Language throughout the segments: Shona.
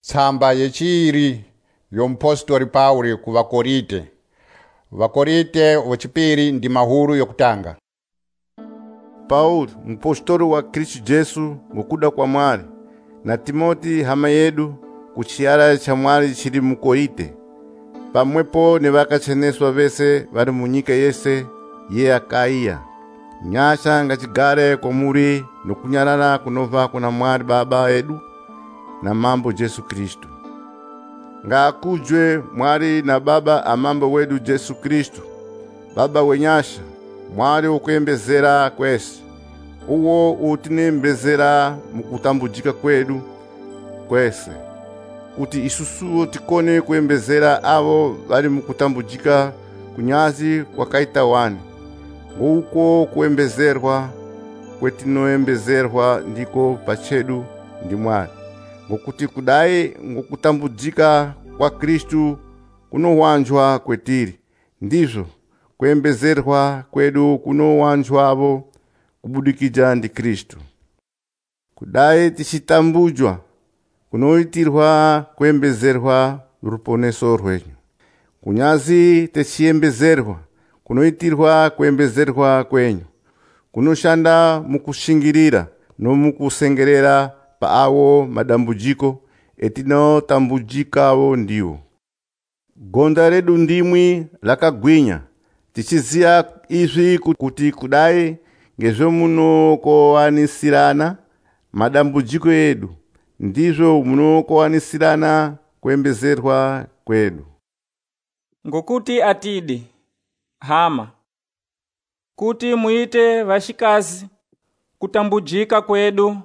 Tsamba yechiri yompostori Pauli ku Vakorite. Vakorite wachipiri ndi mahulu yokutanga. Paulo, mpostori wa Kristu Jesu ngokuda kwa mwali, na Timoti hama yedu ku chiyala cha mwali chili mu Korite, pamwepo ne vakacheneswa vese vari munyika yese ye Akaiya. Nyasha ngachigare komuri nokunyalala kunova kuna mwali Baba edu na mambo Jesu Kristu. Ngakujwe mwali na Baba amambo wedu Jesu Kristu, Baba wenyasha, mwali ukuyembezera kwese. Uwo utinembezera mukutambujika kwedu kwese, kuti isusu tikone kuyembezera avo vari mukutambujika kunyazi kwakaita wani. Uko kuyembezerwa kwetinoyembezerwa ndiko pachedu ndi mwali. Ngokuti kudai ngokutambujika kwa Kristu kunowanjwa kwetiri, ndizvo kuyembezerwa kwedu kunowanjwavo kubudikija ndi Kristu. Kudai tichitambujwa kunoitirwa kuyembezerwa ruponeso rwenyu. Kunyazi techiyembezerwa kunoitirwa kuyembezerwa kwenyu, kunoshanda mukushingirira no mukusengerera pa awo madambujiko etinotambujikawo ndiwo. Gonda redu ndimwi lakagwinya, tichiziya izvi kuti kudai ngezvo munokowanisirana madambujiko edu, ndizvo munokowanisirana kuyembezerwa kwedu. Ngokuti atidi hama kuti muite vashikazi kutambujika kwedu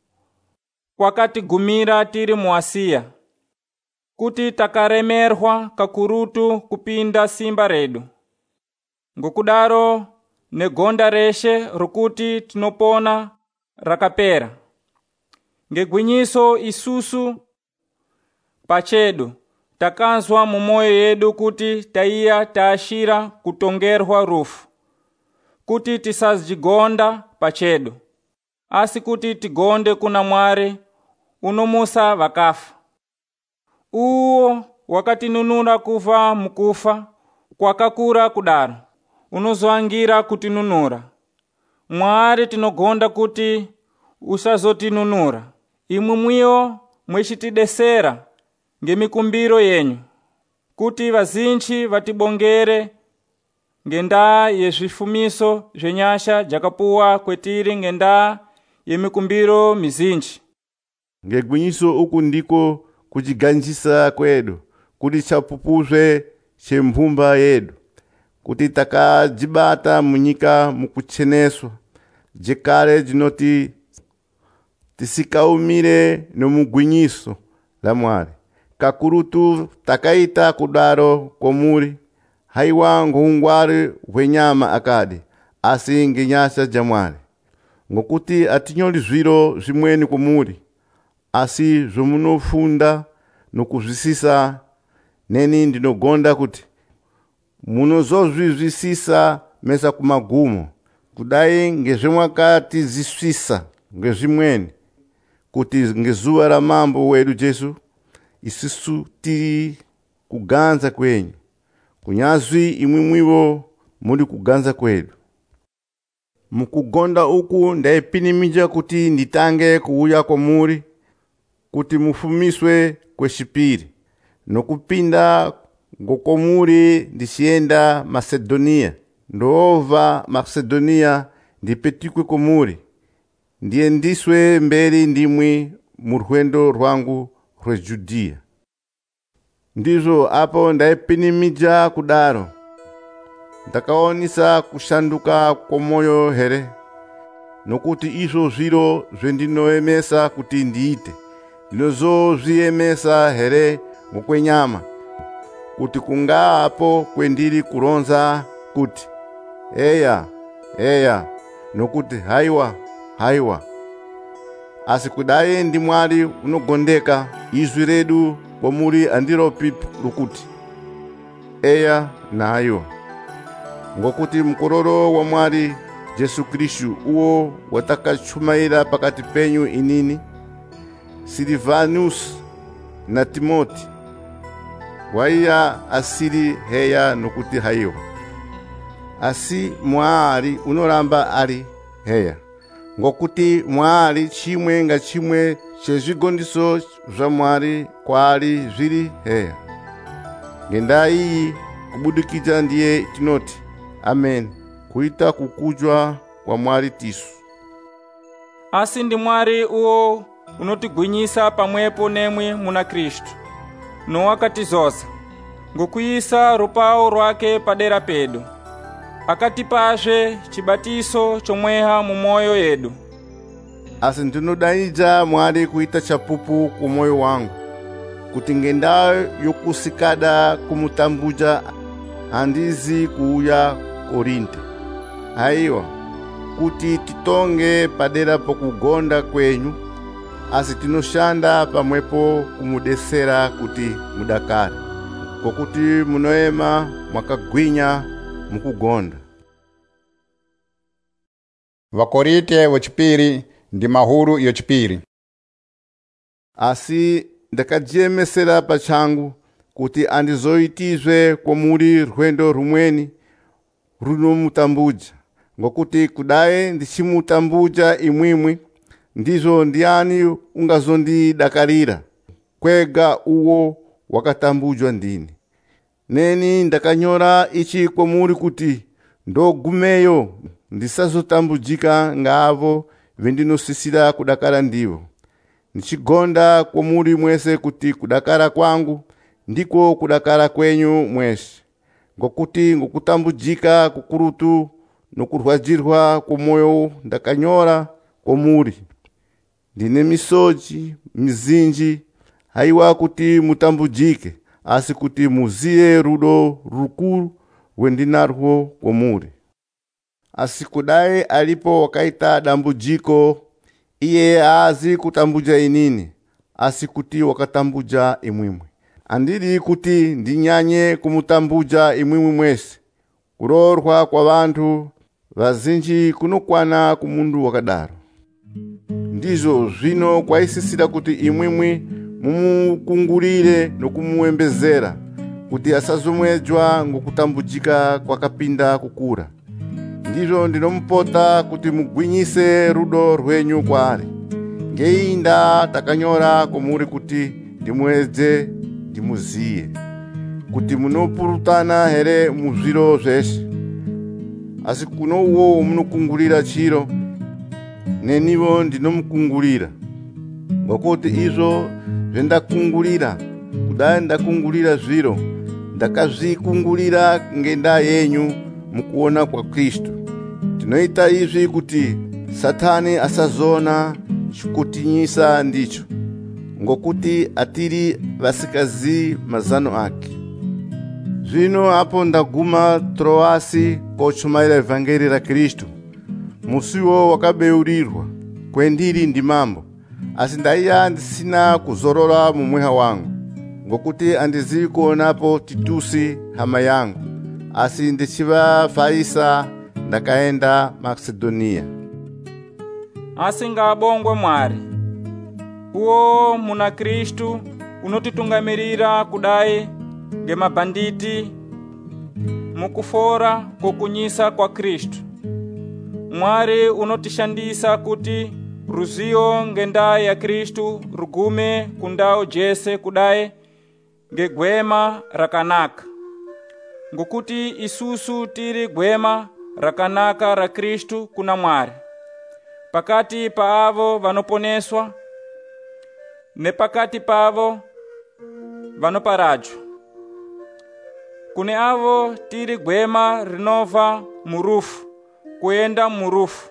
kwakatigumira tiri mu Asiya, kuti takaremerwa kakurutu kupinda simba redu. Ngokudaro negonda reshe rukuti tinopona rakapera. Ngegwinyiso isusu pachedu takanzwa mu moyo yedu kuti taiya taashira kutongerwa rufu, kuti tisazigonda pachedu, asi kuti tigonde kuna mwari unomusa vakafa. Uwo wakatinunura kuva mukufa kwakakura kudaro, unozwangira kutinunura. Mwari tinogonda kuti usazotinunura. Imwe mwiyo mwechitidesera ngemikumbiro yenyu, kuti vazinchi vatibongere ngenda yezvifumiso zvenyasha jakapuwa kwetiri ngenda yemikumbiro mizinchi. Ngegwinyiso uku ndiko kuchiganjisa kwedu, kuti chapupuzwe chemphumba yedu, kuti takajibata munyika mukucheneswa, jekale jinoti tisikaumire nomugwinyiso la mwali. Kakurutu takaita kudaro komuri, haiwa ngungwari hwenyama akadi, asi ngenyasha jamwali. Ngokuti atinyoli zviro zvimweni komuri, asi zvomunofunda nokuzvisisa. Neni ndinogonda kuti munozozvizvisisa mesa kumagumo, kudai ngezvemwakatizisvisa ngezvimweni, kuti ngezuva ra mambo wedu Jesu isusu tiri kuganza kwenyu, kunyazwi imwe mwivo muri kuganza kwedu. Mukugonda uku ndaipinimija kuti nditange kuuya komuri, kuti mufumiswe kweshipiri, nokupinda ngokomuri ndisienda Macedonia, ndova Macedonia ndipetikwe komuri, ndiendiswe mberi ndimwi murwendo rwangu rweJudia. Ndizvo apo ndaipinimija kudaro, ndakaonisa kushanduka komoyo here, nokuti izvo zviro zvendinoemesa kuti ndiite, ndinozozviemesa here ngokwenyama, kuti kungaapo kwendiri kuronza kuti eya, eya, nokuti haiwa, haiwa. Asi kudai ndi mwali unogondeka, izwi redu pomuri andiropi rukuti eya na haiwa. Ngokuti mkororo wa mwali Jesu Kristu uwo watakachumaira pakati penyu inini, Silvanus na Timoti waiya asili heya nokuti haiwa. Asi mwali unoramba ali heya, ngokuti mwali chimwe nga chimwe chezvigondiso zva mwali kwali zviri heya. Ngenda iyi kubudikidza ndiye tinoti amen kuita kukujwa kwa mwali tisu. Asi ndi mwari uwo unotigwinyisa pamwepo nemwe muna Kristu, nowakatizoza ngokuyisa rupawo rwake padera pedu, akatipazve chibatiso chomweha mu moyo yedu. Asi ndinodaidza mwali kuita chapupu ku moyo wangu, kuti ngenda yokusikada kumutambuja handizi kuuya Korinte. Aiwa, kuti titonge padera pokugonda kwenyu, asi tinoshanda pamwepo kumudesera kuti mudakare, kokuti munoema mwakagwinya mukugonda. Vakorite wechipiri ndi mahuru yochipiri. Asi ndakadziyemesera pachangu kuti andizoitizve kwamuri rwendo rumweni runomutambuja, ngokuti kudai ndichimutambuja imwimwi, ndizo ndiani ungazondidakarira kwega uwo wakatambujwa ndini. Neni ndakanyora ichi kwamuri kuti ndogumeyo ndisazotambujika ngavo vendinosisira kudakara ndivo. Ndichigonda kwamuri mwese kuti kudakara kwangu ndiko kudakara kwenyu mwese, ngokuti ngokutambujika kukurutu nokurwadzirwa kwomoyo ndakanyora kwamuri. Ndine misochi mizinji, haiwa kuti mutambujike, asi kuti muziye rudo rukuru wendinarwo kwamuri. Asi kudai alipo wakaita dambujiko, iye haazi kutambuja inini, asi kuti wakatambuja imwimwi. Andiri kuti ndinyanye kumutambuja imwimwi mwese. Kurorwa kwa vantu vazinji kunokwana kumundu wakadaro. Ndizo zvino kwaisisira kuti imwimwi mumukungurire nokumuembezera, kuti asazomwedzwa ngokutambujika kwakapinda kukura. Ndizvo ndinomupota kuti mugwinyise rudo rwenyu kwaari. Ngei nda takanyora kwamuri kuti ndimwedze ndimuziye, kuti munopurutana here muzviro zveshe. Asi kuno uwo munokungurira chiro, nenivo ndinomukungurira. Ngokuti izvo zvendakungurira, kudai ndakungurira zviro, ndakazvikungurira ngenda yenyu mukuona kwa Kristu. Tinoita izvi kuti Satani asazona chikutinyisa ndicho, ngokuti atiri vasikazi mazano ake. Zvino apo ndaguma Troasi kochumaira evhangeri ra Kristu, musiwo wakabeurirwa kwendiri ndi mambo. Asi ndaiya ndisina kuzorora mumweha wangu, ngokuti andizivi kuonapo Titusi hama yangu, asi ndichivafaisa ndakaenda Makedonia. Asi ngabongwe mwari uwo muna Kristu unotitungamirira kudai ngemabanditi mukufora kokunyisa kwa Kristu. Mwari unotishandisa kuti ruziyo ngenda ya Kristu rugume kundau jese kudai ngegwema rakanaka, ngokuti isusu tiri gwema rakanaka ra Kristu kuna mwari, pakati pa avo vanoponeswa ne pakati pavo vanoparadzwa. Kune avo tiri gwema rinova murufu kuenda murufu,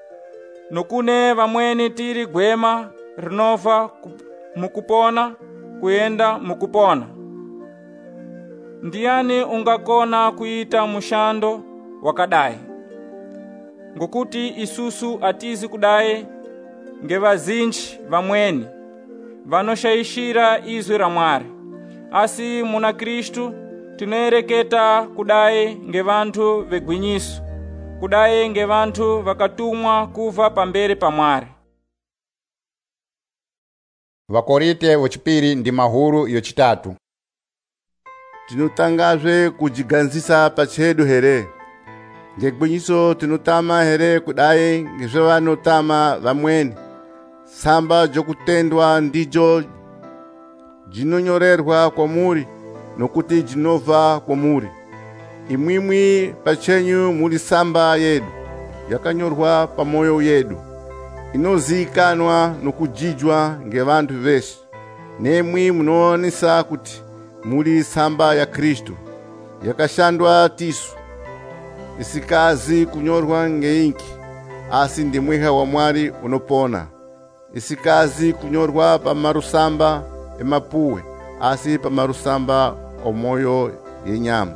nokune vamweni tiri gwema rinova mukupona kuenda mukupona. Ndiani ungakona kuita mushando wakadai? Ngokuti isusu atizi kudai ngevazinji vamweni vanoshaishira izwi ra mwari. Asi muna Kristu tinoereketa kudai ngevantu vegwinyiso, kudai ngevantu vakatumwa kuva pamberi pa mwari. Vakorinte wachipiri ndi mahulu yochitatu. Tinotangazve kujiganzisa pachedu here. Ngegwinyiso tinotama here kudai ngezvevanotama vamweni. Samba jokutendwa ndijo jinonyorerwa kwamuri nokuti jinova kwamuri. Imwimwi pachenyu muri samba yedu yakanyorwa pamoyo yedu, inozikanwa nokujijwa ngevantu veshe. Nemwi munoonesa kuti muri samba ya Kristu yakashandwa tisu, isikazi kunyorwa ngeinki, asi ndi mwiha wa Mwari unopona. Isikazi kunyorwa pa marusamba emapuwe, asi pa marusamba omoyo yenyama.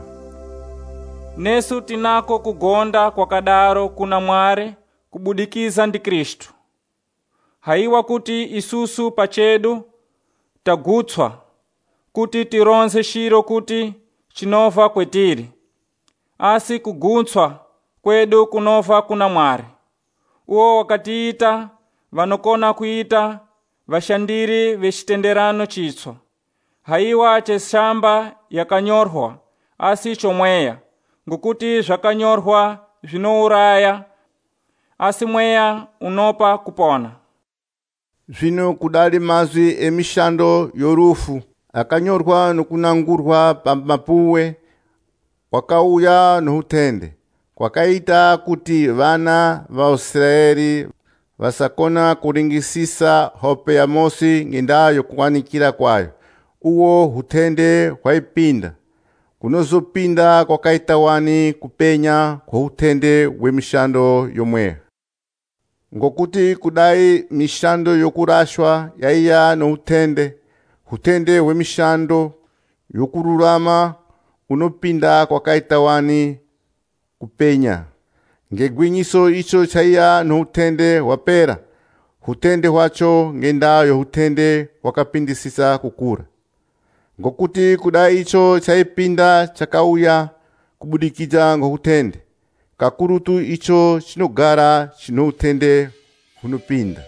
Nesu tinako kugonda kwakadaro kuna Mwari kubudikiza ndi Kristu. Haiwa kuti isusu pachedu tagutswa kuti tironse shiro kuti chinova kwetiri, asi kugutswa kwedu kunova kuna Mwari. Uwo wakatiita vanokona kuita vashandiri vechitenderano chitswa. Haiwa chesamba yakanyorwa asi chomweya, ngokuti zvakanyorwa zvinouraya, asi mweya unopa kupona. Zvino kudali mazwi emishando yorufu akanyorwa nokunangurwa pamapuwe, wakauya nohutende, kwakaita kuti vana va Israeli vasakona kuringisisa hope ya Mose ngenda yokuwanikira kwayo. Uwo hutende hwaipinda, kunozopinda kwakaita wani kupenya kwa hutende wemishando yomwe. Ngokuti kudai mishando yokurashwa yaiya no hutende wemishando yokururama unopinda kwakaita wani kupenya. Ngegwinyiso icho chaiya no hutende wapera, hutende hwacho ngenda yohutende wakapindisisa kukura. Ngokuti kudai icho chaipinda chakauya kubudikija ngohutende, kakurutu icho chinogara chinohutende hunopinda.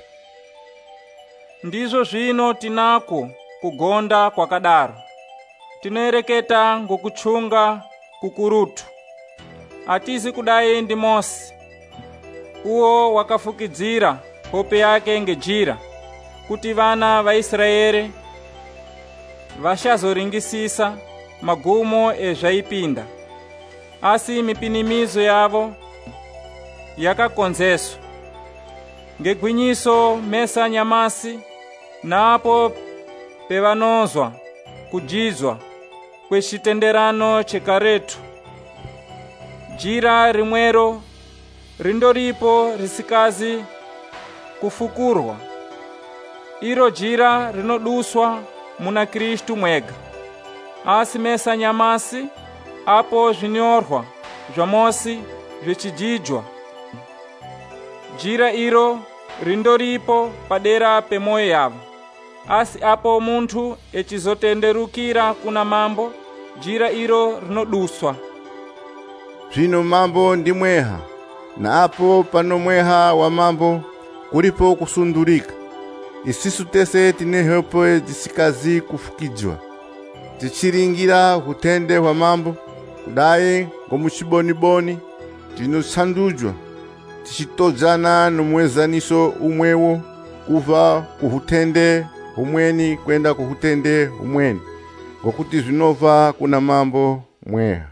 Ndizo zvino tinako kugonda kwakadaro. Tinoereketa ngokuchunga kukurutu. Atizi kudai ndi Mose, uwo wakafukidzira hope yake ngejira, kuti vana va Israeli vashazoringisisa magumo ezvaipinda. Asi mipinimizo yavo yakakonzeswa. Ngegwinyiso mesa nyamasi napo pevanozwa kujizwa kwechitenderano chekaretu. Jira rimwero rindoripo risikazi kufukurwa. Iro jira rinoduswa muna Kristu mwega. Asi mesa nyamasi apo zvinyorwa zva Mose zvechijijwa. Jira iro rindoripo padera pemoyo yavo. Asi apo muntu echizotenderukira kuna mambo, jira iro rinoduswa. Zvino mambo ndi mweha, na apo pano mweha wa mambo kuripo kusundurika. Isisu tese tinehopo disikazi kufukijwa. Tichiringira hutende wa mambo, kudai ngomuchiboniboni, tinosandujwa. Tichitojana nomwezaniso umwewo, kuva kuhutende umweni kwenda kuhutende umweni, ngokuti zvinova kuna mambo mweha.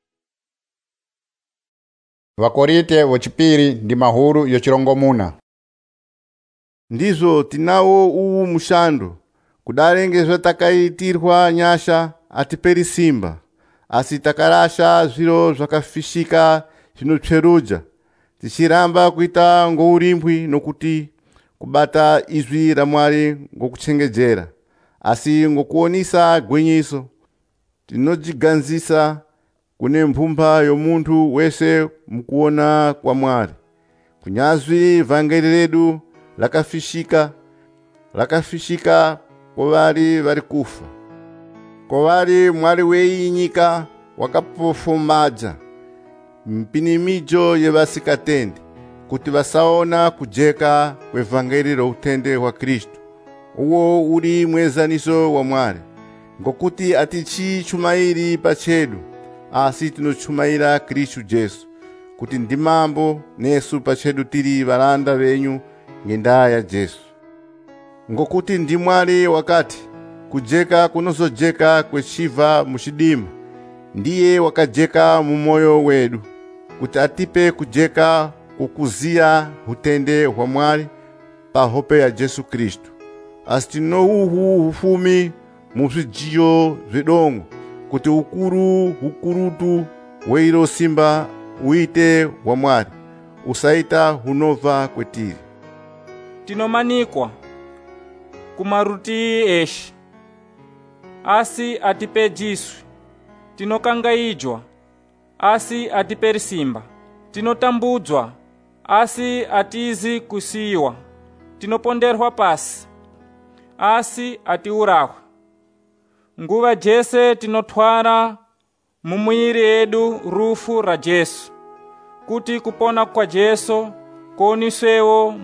Vakorinte wachipiri ndi mahulu yochirongomuna. Ndizo tinawo uwu mushando, kudalenge zvatakaitirwa nyasha atiperi simba, asi takarasha zviro zvakafishika zvinopseruja, tichiramba kuita ngourimbwi nokuti kubata izwi ra Mwari ngokuchengejera, asi ngokuonisa gwinyiso tinojiganzisa kune mphumba yomuntu wese mukuona kwa Mwari. Kunyazwi vangeli redu lakafishika kwa vari vari kufa, kwa vari Mwari wei nyika wakapofumadza mpinimijo yevasikatende, kuti vasaona kujeka kwevangeli routende wa Kristu, uwo uli mwezaniso wa mwali, ngokuti atichichumairi pachedu, asi tinochumaira Khristu Jesu, kuti ndi mambo nesu pachedu tili valanda venyu ngenda ya Jesu. Ngokuti ndi mwali wakati kujeka kunozojeka kwechiva muchidima, ndiye wakajeka mu moyo wedu, kuti atipe kujeka kukuziya utende wa mwali pa hope ya Jesu Kristu. Asitino uhu ufumi muzvijiyo zvedongo, kuti ukurutu weiro simba uite wa mwali, usaita hunova kwetiri. Tinomanikwa kumaruti eshe, asi atipe jiswi. Tinokangaijwa, asi atiperi simba. Tinotambudzwa, asi atizi kusiyiwa. Tinoponderwa pasi, asi atiurahwa. Nguva jese tinotwara mumwiri edu rufu ra Jesu, kuti kupona kwa Jesu kuoniswewo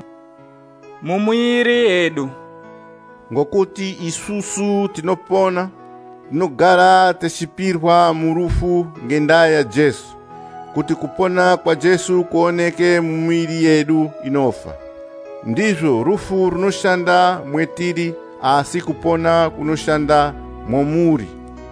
mumwiri edu. Ngokuti isusu tinopona, tinogara techipirwa murufu ngenda ya Jesu, kuti kupona kwa Jesu kuoneke mumwiri yedu inofa. Ndizvo rufu runoshanda mwetiri, asi kupona kunoshanda momuri.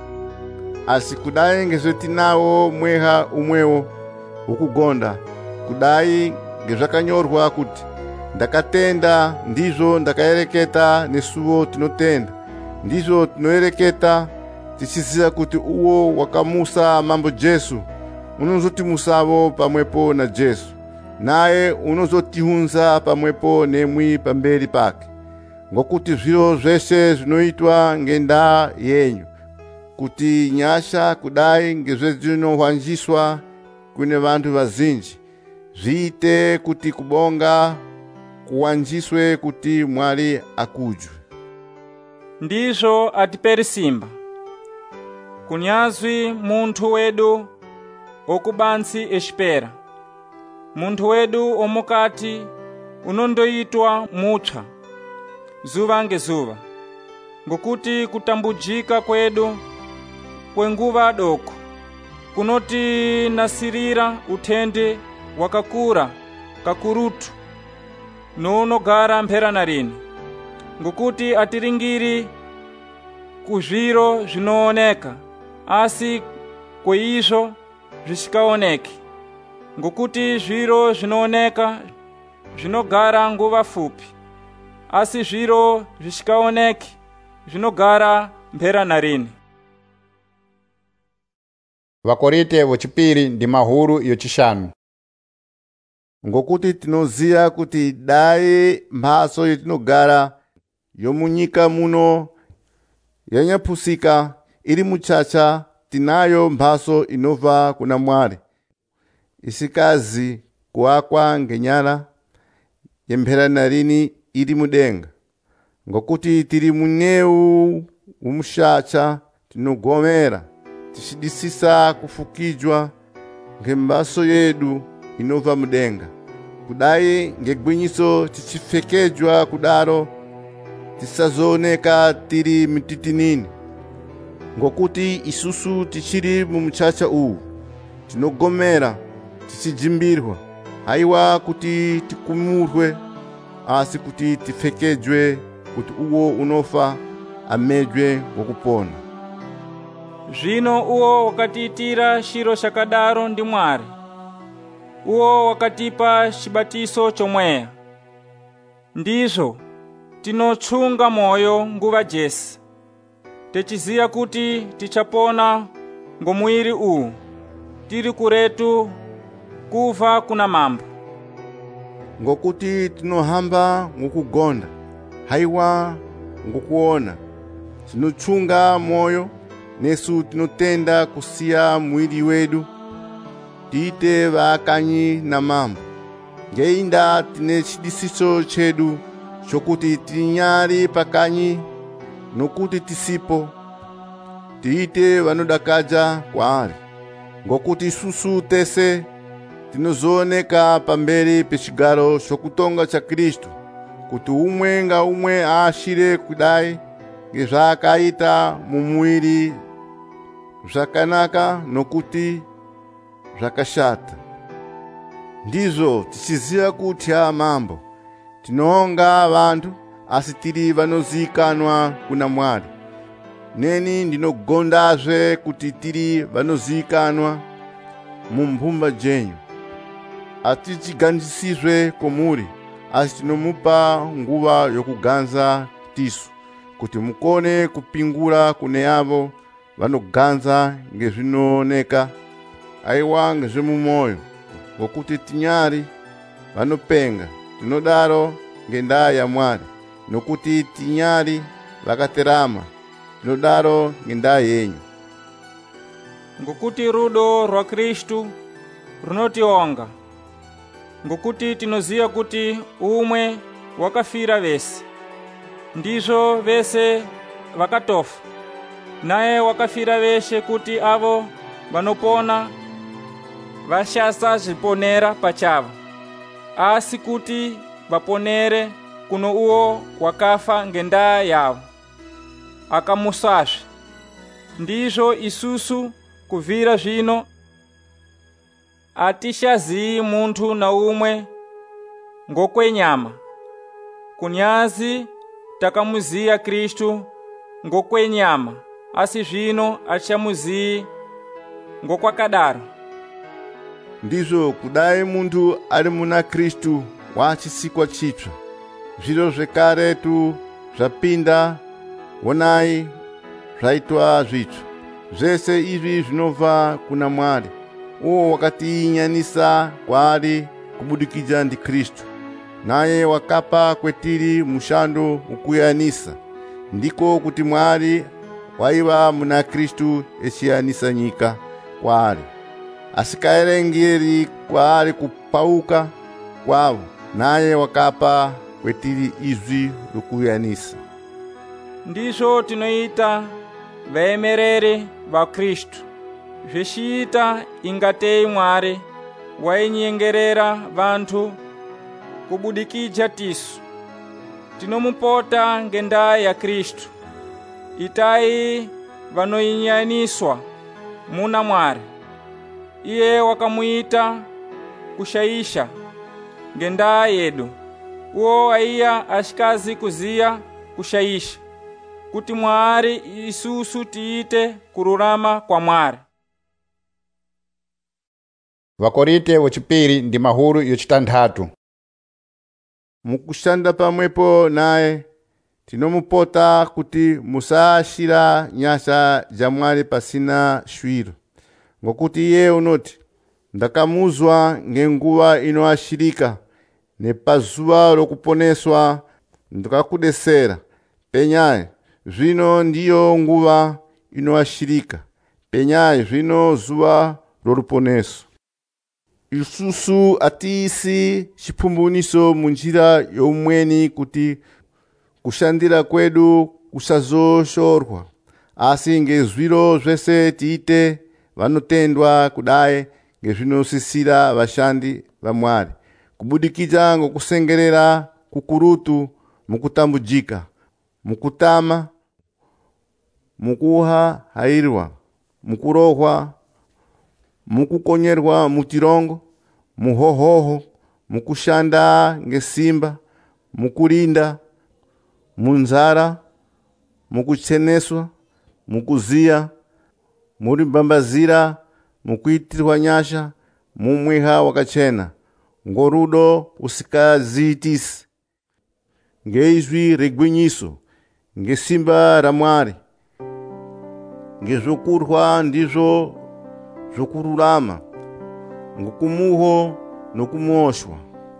Asi kudai ngezvetinawo mweha umwewo ukugonda, kudai ngezvakanyorwa kuti ndakatenda ndizvo ndakaereketa, nesuwo tinotenda ndizvo tinoereketa, tichiziva kuti uwo wakamusa mambo Jesu unozotimusavo pamwepo na Jesu, naye unozotihunza pamwepo nemwi pamberi pake. Ngokuti zviro zveshe zvinoitwa ngenda yenyu, kuti nyasha kudai ngezvezvinohwanjiswa kune vantu vazinji, zviite kuti kubonga kuwanjiswe kuti mwali akujwe. Ndizvo atiperi simba, kunyazwi muntu wedu okubansi eshipera. Muntu wedu omukati unondoitwa mutsva zuva ngezuva, ngokuti kutambujika kwedu kwenguva doko kunoti nasirira utende wakakura kakurutu nonogara mphera na rini, ngokuti atiringiri kuzviro zvinooneka, asi kweizvo zvisikaoneki. Ngokuti zviro zvinooneka zvinogara nguva fupi, asi zviro zvisikaoneki zvinogara mphera na rini. Vakorinte wechipiri ndi mahuru yochishanu. Ngokuti tinoziya kuti dai mhaso yetinogara yomunyika muno yanyapusika iri muchacha, tinayo mhaso inova kuna mwari, isikazi kuakwa ngenyara, yemphera na rini iri mudenga. Ngokuti tiri muneu umushacha tinogomera, tichidisisa kufukijwa ngembaso yedu inova mudenga, kudai ngegwinyiso tichifekejwa kudaro tisazooneka tiri mititinini. Ngokuti isusu tichiri mumuchacha uwu tinogomera tichijimbirwa, haiwa kuti tikumurwe, asi kuti tifekejwe, kuti uwo unofa amedwe wokupona. Zvino uwo wakatiitira shiro shakadaro ndi mwari, uwo wakatipa chibatiso chomweya. Ndizvo tinotsunga moyo nguva jese, techiziya kuti tichapona ngomwiri uwu, tiri kuretu kuva kuna mambo. Ngokuti tinohamba ngukugonda, haiwa ngukuona, tinotsunga moyo, nesu tinotenda kusiya mwiri wedu tiite vakanyi na mambo. Ngeinda tine chidisiso chedu chokuti tinyari pakanyi, nokuti tisipo tiite vanodakaja kwaari. Ngokuti susu tese tinozooneka pamberi pechigaro chokutonga cha Kristu, kuti umwe nga umwe aashire kudai ngezvaakaita mumuwiri, zvakanaka nokuti zvakashata. Ndizvo tichiziva kuti mambo tinonga vantu asi tiri vanozikanwa kuna Mwari. Neni ndinogondazve kuti tiri vanozikanwa mumphumba dzenyu. Hatichiganzisizve komuri, asi tinomupa nguva yokuganza tisu, kuti mukone kupingura kune avo vanoganza ngezvinooneka, aiwa ngezvemumoyo, ngokuti tinyari vanopenga tinodaro ngendaa ya Mwari, nokuti tinyari vakaterama tinodaro ngendaa yenyu. Ngokuti rudo rwa Kristu runotionga, ngokuti tinoziva kuti umwe wakafira vese, ndizvo vese vakatofa, naye wakafira veshe kuti avo vanopona vashasazviponera pachavo, asi kuti vaponere kuno uwo wakafa ngendaa yavo akamusazve. Ndizvo isusu kuvira zvino atishaziyi muntu na umwe ngokwenyama, kunyazi takamuziya Kristu ngokwenyama, asi zvino atichamuziyi ngokwakadaro. Ndizvo kudai muntu ari muna Kristu wachisikwa chitsva, zviro zvekaretu zvapinda, wonai zvaitwa zvitsva. Zvese izvi zvinobva kuna Mwari, uwo wakatinyanisa kwaari kubudikidza ndi Kristu, naye wakapa kwetiri mushando ukuyanisa, ndiko kuti Mwari waiva muna Kristu echiyanisa nyika kwaari, asikaerengeri kwaari kupauka kwavo, naye wakapa kwetiri izvi rokuyanisa. Ndizvo tinoita vaemereri va Kristu, zvichiita ingatei Mwari wainyengerera vantu kubudikidza tisu. Tinomupota ngendaa ya Kristu, itai vanoinyaniswa muna Mwari. Iye wakamuita kushaisha ngendaa yedu, uwo aiya ashikazi kuziya kushaisha, kuti Mwari isusu tiite kururama kwa Mwari. Vakorinte wechipiri ndi mahuru yochitandatu. Mukushanda pamwepo naye tinomupota kuti musaashira nyasha ja Mwari pasina shwiro, ngokuti iye unoti, ndakamuzwa ngenguva inoashirika, nepazuva rokuponeswa ndakakudesera. Penyai, zvino ndiyo nguva inoashirika, penyai zvino zuva roruponeso. Isusu atiisi chiphumbuniso munjira youmweni kuti kushandira kwedu kusazoshorwa, asi ngezviro zvese tiite vanotendwa kudai ngezvinosisira vashandi va Mwari, kubudikidza ngokusengerera kukurutu mukutambujika, mukutama, mukuhahairwa, mukurohwa, mukukonyerwa mutirongo, muhohoho, mukushanda ngesimba, mukurinda, munzara, mukucheneswa, mukuziya, muri mbambazira, mukuitirwa nyasha, mumwiha wakachena, ngorudo usikaziitisi, ngeizvi regwinyiso, ngesimba ra Mwari, ngezvokurwa ndizvo zvokururama, ngokumuho nokumuoshwa,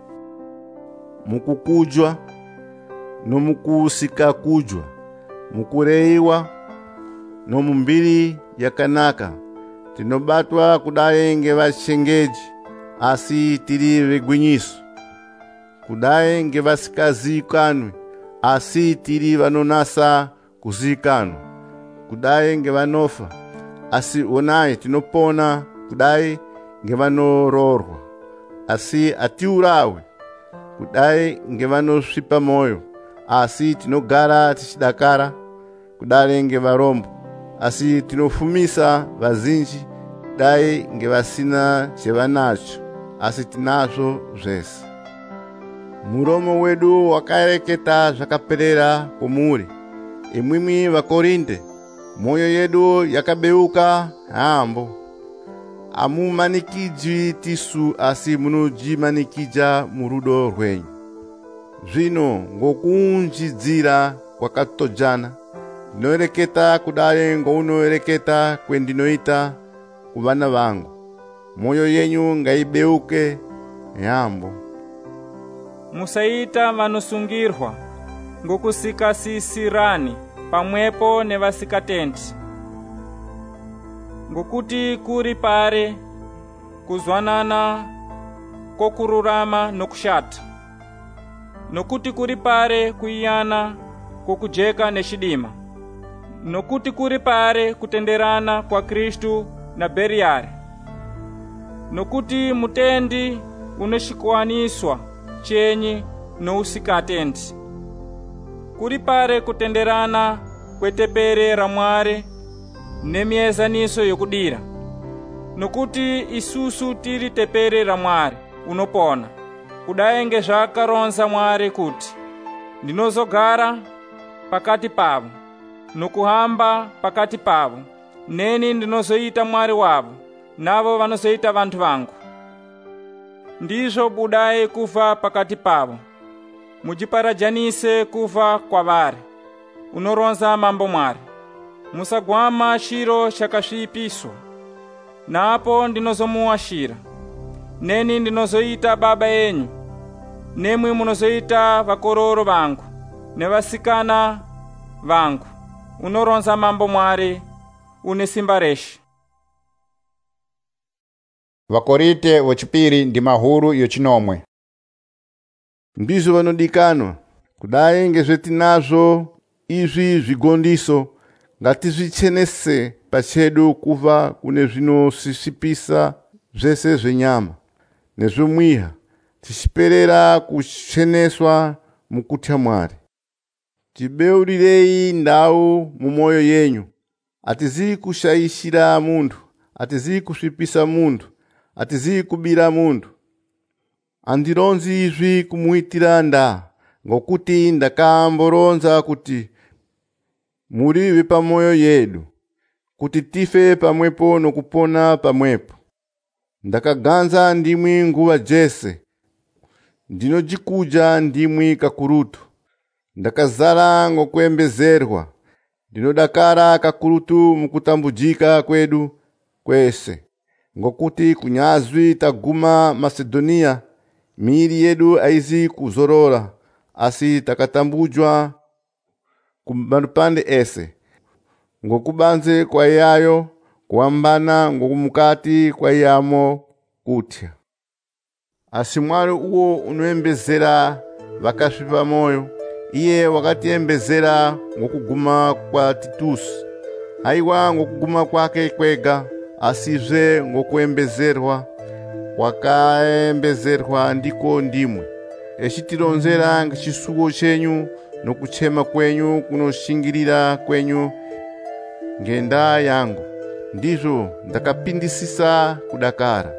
mukukujwa nomukusikakujwa, mukureiwa nomumbiri yakanaka. Tinobatwa kudai ngevachengeji, asi tiri vegwinyiso, kudai ngevasikazikanwi, asi tiri vanonasa kuzikanwa, kudai ngevanofa, asi onai tinopona, kudai ngevanororwa, asi atiurawe, kudai nge vanosvipa moyo, asi tinogara tichidakara, kudai nge varombo, asi tinofumisa vazinji, kudai nge vasina chevanacho, asi tinazvo zvese. Muromo wedu wakareketa zvakaperera kumuri. Imwimwi vakorinde, moyo yedu yakabeuka hambo. Amumanikidzi tisu, asi munodzimanikidza murudo rwenyu. Zvino ngokuunjidzira kwakatojana, ndinoreketa kudai ngounoreketa kwendinoita kuvana vangu. Moyo yenyu ngaibeuke yambo. Musaita vanosungirwa ngokusikasisirani pamwepo nevasikatendi, ngokuti kuri pare kuzwanana kokururama nokushata, nokuti kuri pare kuiyana kokujeka neshidima, nokuti kuri pare kutenderana kwa Kristu na Beriari, nokuti mutendi unoshikwaniswa chenyi nousikatendi. Kuri pare kutenderana kwetepere ramware nemiezaniso yokudira, nokuti isusu tiri tepere ramware unopona, kudai ngezvakaronza Mwari kuti, ndinozogara pakati pavo nokuhamba pakati pavo, neni ndinozoita Mwari wavo, navo vanozoita vantu vangu. Ndizvo budai kufa pakati pavo, mujiparajanise kufa kwavari, unoronza mambo Mwari. Musagwama shiro chakasvipiswa, napo ndinozomuwashira. Neni ndinozoita baba yenyu, nemwi munozoita vakororo vangu nevasikana vangu, unoronza mambo Mwari une simba reshe. Vakorite wechipiri ndi mahuru yochinomwe. Ndizvo vanodikanwa, kudai ngezvetinazvo izvi zvigondiso, ngatizvichenese pachedu kubva kune zvinosisipisa zvese zvenyama nezvomwiha, tichiperera kucheneswa mukutya Mwari. Tibeurirei ndau mumoyo yenyu, atizi kushayishira mundu, atizi kusvipisa mundu, atizi kubira mundu. Andironzi izvi kumuitira nda, ngokuti ndakamboronza kuti muri vepamoyo yedu, kuti tife pamwepo nokupona pamwepo. Ndakaganza ndimwi nguva jese, ndinojikuja ndimwi kakurutu. Ndakazara ngokuembezerwa, ndinodakara kakurutu mukutambujika kwedu kwese. Ngokuti kunyazwi taguma Macedonia, miri yedu aizi kuzorora, asi takatambujwa kumarupande ese. Ngokubanze kwa yayo, kuambana ngokumukati kwa yamo kutya. Asi Mwari uwo unoembezera vakasvipa moyo, iye wakatiembezera ngokuguma kwa Titusi. Haiwa ngokuguma kwake kwega, asizve ngokuembezerwa kwakaembezerwa ndiko ndimwe, echitironzera ngechisuwo chenyu nokuchema kwenyu kunoshingirira kwenyu ngenda yangu. Ndizvo ndakapindisisa kudakara,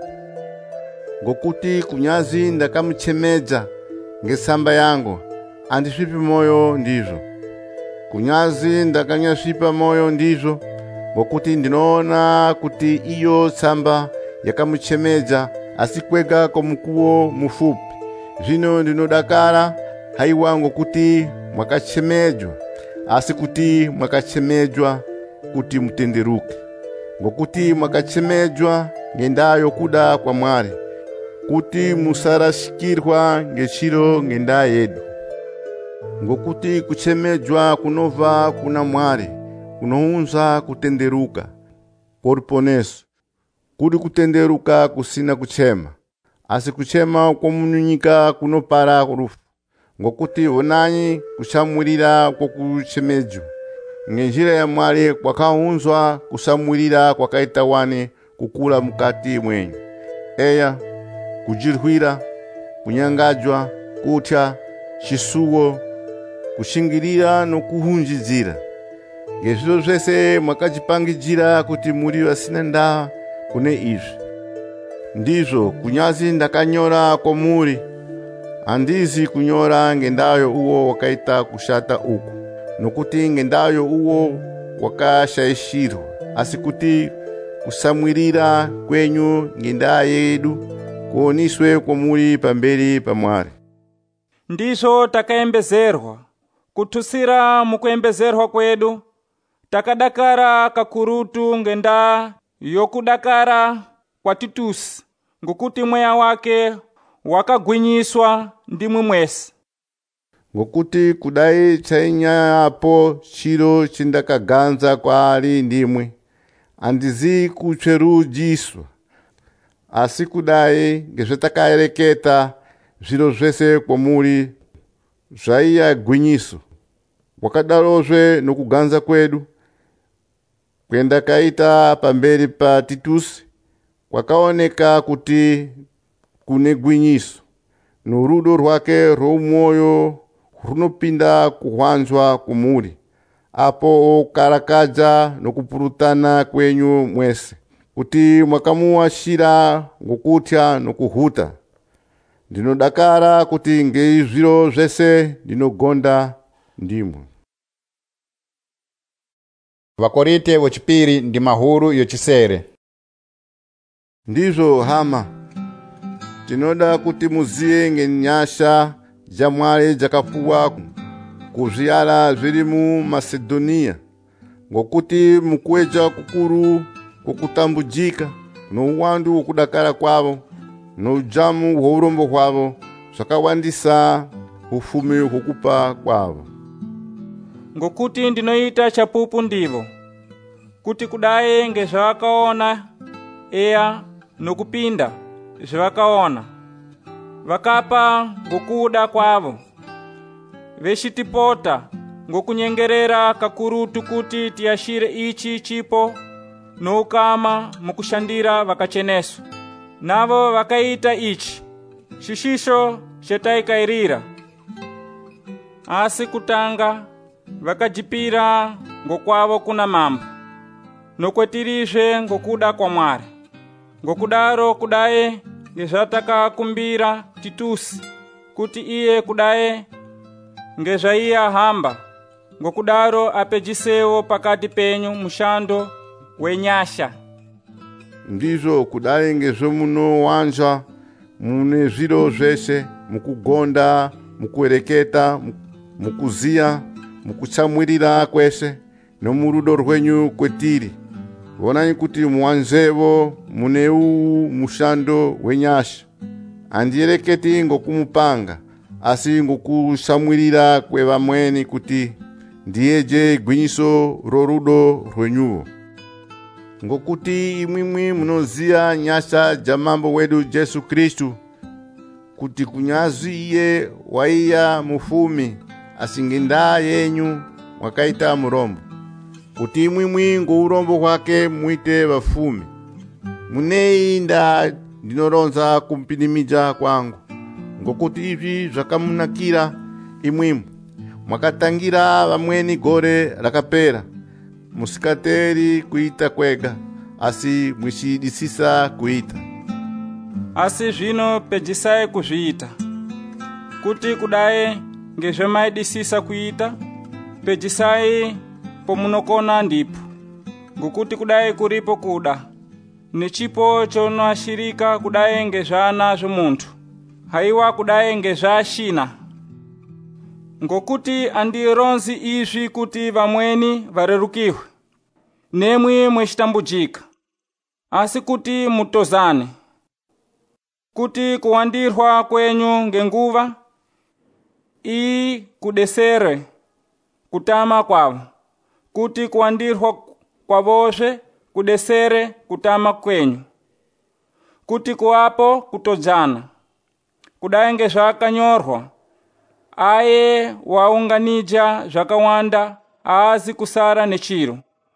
ngokuti kunyazi ndakamuchemedza ngesamba yangu, andisvipi moyo ndizvo. Kunyazi ndakanyasvipa moyo ndizvo, ngokuti ndinoona kuti iyo tsamba yakamuchemedza, asi kwega komukuwo mufupi. Zvino ndinodakara, haiwa ngokuti mwakachemedzwa, asi kuti mwakachemedzwa kuti mutenderuke. Ngokuti mwakachemedzwa ngenda yokuda kwa Mwari, kuti musarashikirwa ngechiro ngenda yedu. Ngokuti kuchemedzwa kunova kuna Mwari, kunounza kutenderuka koriponeso, kuri kutenderuka kusina kuchema, asi kuchema kwomunyika kunopara rufu. Ngokuti onani kushamwirira kwokuchemedzwa ngenjira ya Mwari kwakaunzwa kusamwirira kwakaita wane kukula mukati mwenyu. Eya, kujirwira, kunyangadzwa, kutya, chisuwo, kushingirira nokuhunjidzira. Ngezviro zvese mwakachipangijira kuti muri vasina ndaa kune izvi. Ndizvo kunyazi ndakanyora kwamuri, handizi kunyora ngendayo uwo wakaita kushata uku, nokuti ngendayo uwo wakashayishirwa, asi kuti kusamwirira kwenyu ngendaa yedu kuoniswe kwamuri pamberi pa Mwari. Ndizvo takayembezerwa. Kutusira mukuyembezerwa kwedu, takadakara kakurutu ngendaa yokudakara kwa Titusi, ngokuti mweya wake wakagwinyiswa ndimwe mwese. Ngokuti kudai chainyapo chiro chindakaganza kwali ndimwe, handizi kucherujiswa, asi kudai ngezvetakaereketa zviro zvese kwamuri zvaiya gwinyiso. Wakadarozve nokuganza kwedu kwendakaita pamberi pa Titusi kwakaoneka kuti kune gwinyiso, norudo rwake rwomwoyo runopinda kuhwanzwa kumuri, apo okarakadza nokupurutana kwenyu mwese, kuti mwakamuwashira ngokutya nokuhuta. Ndinodakara kuti ngeizviro zvese ndinogonda ndimwe. Vakorite wechipiri ndi mahuru yochisere. Ndizvo hama, tinoda kuti muziye ngenyasha jamwari jakapuwa kuzviyala zviri mu Macedonia, ngokuti mukweja kukuru kukutambujika nouwandu wokudakara kwavo noujamu hwourombo hwavo zvakawandisa ufumi hwokupa kwavo. Ngokuti ndinoita chapupu ndivo, kuti kudai ngezvavakaona eya nokupinda zvavakaona, vakapa ngokuda kwavo, vechitipota ngokunyengerera kakurutu kuti tiyashire ichi chipo noukama mukushandira vakacheneswa. Navo vakaita ichi shishisho chetaikairira, asi kutanga vakajipira ngokwavo kuna mambo, nokwetirizve ngokuda kwa Mwari. Ngokudaro kudai ngezvatakakumbira Titusi kuti iye kudai ngezvaiya hamba, ngokudaro apejisewo pakati penyu mushando wenyasha. Ndizvo kudai ngezvomunowanja mune zviro zvese, mukugonda, mukuereketa, mukuziya, mukutsamwirira kwese, nomurudo rwenyu kwetiri. Vonani kuti muwanzevo muneu mushando wenyasha. Handiereketi ngokumupanga, asi ngokusamwirira kwevamweni kuti ndiyeje gwinyiso rorudo rwenyuwo. Ngokuti imwimwi munoziya nyasha jamambo wedu Jesu Kristu, kuti kunyazi iye waiya mufumi, asi ngendaa yenyu wakaita murombo, kuti imwimwi ngourombo hwake muite vafumi. Munei ndaa ndinoronza kumpinimija kwangu, ngokuti izvi zvakamunakira imwimwi. Mwakatangira vamweni gore rakapera, musikateri kuita kwega, asi mwishidisisa kuita. Asi zvino pejisai kuzviita, kuti kudai ngezvemaidisisa kuita, pejisai pomunokona ndipo, ngokuti kudai kuripo kuda nechipo chonoashirika kudai ngezvana zvomuntu, haiwa kudai ngezvashina. Ngokuti andironzi izvi kuti vamweni varerukiwe, nemwi mwechitambujika, asi kuti mutozane, kuti kuwandirwa kwenyu ngenguva iyi kudesere kutama kwavo, kuti kuwandirwa kwavozve kudesere kutama kwenyu, kuti kuwapo kutojana, kudai ngezvakanyorwa, aye waunganija zvakawanda aazi kusara nechiro,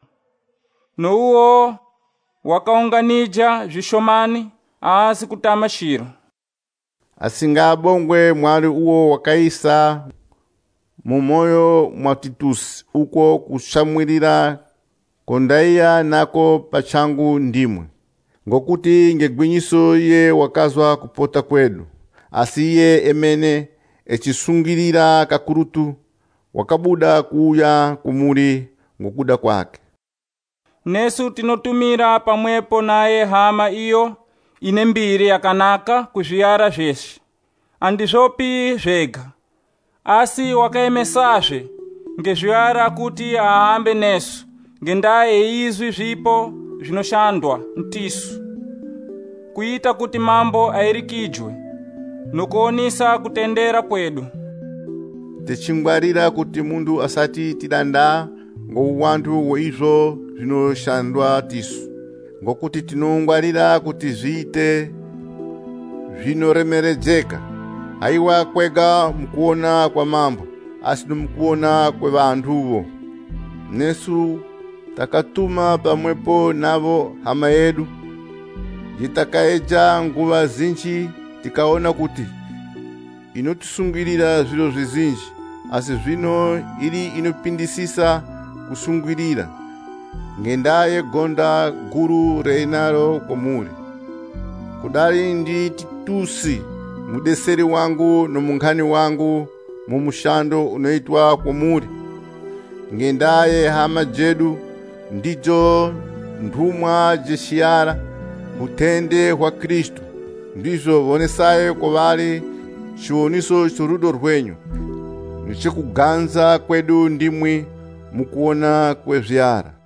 nouwo wakaunganija zvishomani aazi kutama chiro. asingabongwe mwali uwo wakaisa mumoyo mwa Titusi uko kushamwirira kondaiya nako pachangu ndimwe, ngokuti ngegwinyiso iye wakazwa kupota kwedu, asiye emene echisungirira kakurutu wakabuda kuya kumuli ngokuda kwake. Nesu tinotumira pamwepo naye hama iyo ine mbiri yakanaka kuzviyara zveshe, andizvopi zvega, asi wakaemesazve ngezviyara kuti ahambe nesu ngendaa yeizvi zvipo zvinoshandwa mtisu, kuita kuti mambo airikijwe nokuonesa kutendera kwedu. Tichingwarira kuti mundu asati tidanda ngouwandu weizvo zvinoshandwa tisu, ngokuti tinongwarira kuti zviite zvinoremeredzeka, haiwa kwega mukuona kwa mambo, asi mukuona kwevantuvo. Nesu takatuma pamwepo navo hama yedu, yitakaeja nguva zinji tikaona kuti inotisungirira zviro zvizinji, asi zvino iri inopindisisa kusungirira ngendaa yegonda guru reinaro komuli. Kudari ndi Titusi mudeseri wangu nomunkhani wangu mumushando unoitwa komuli, ngendaa ye hama jedu ndijo nthumwa jeshiyara utende wa Kristu, ndizvo vonesaye kovali chioniso chorudo rwenyu nichikuganza kwedu ndimwi mukuona kwezviyara.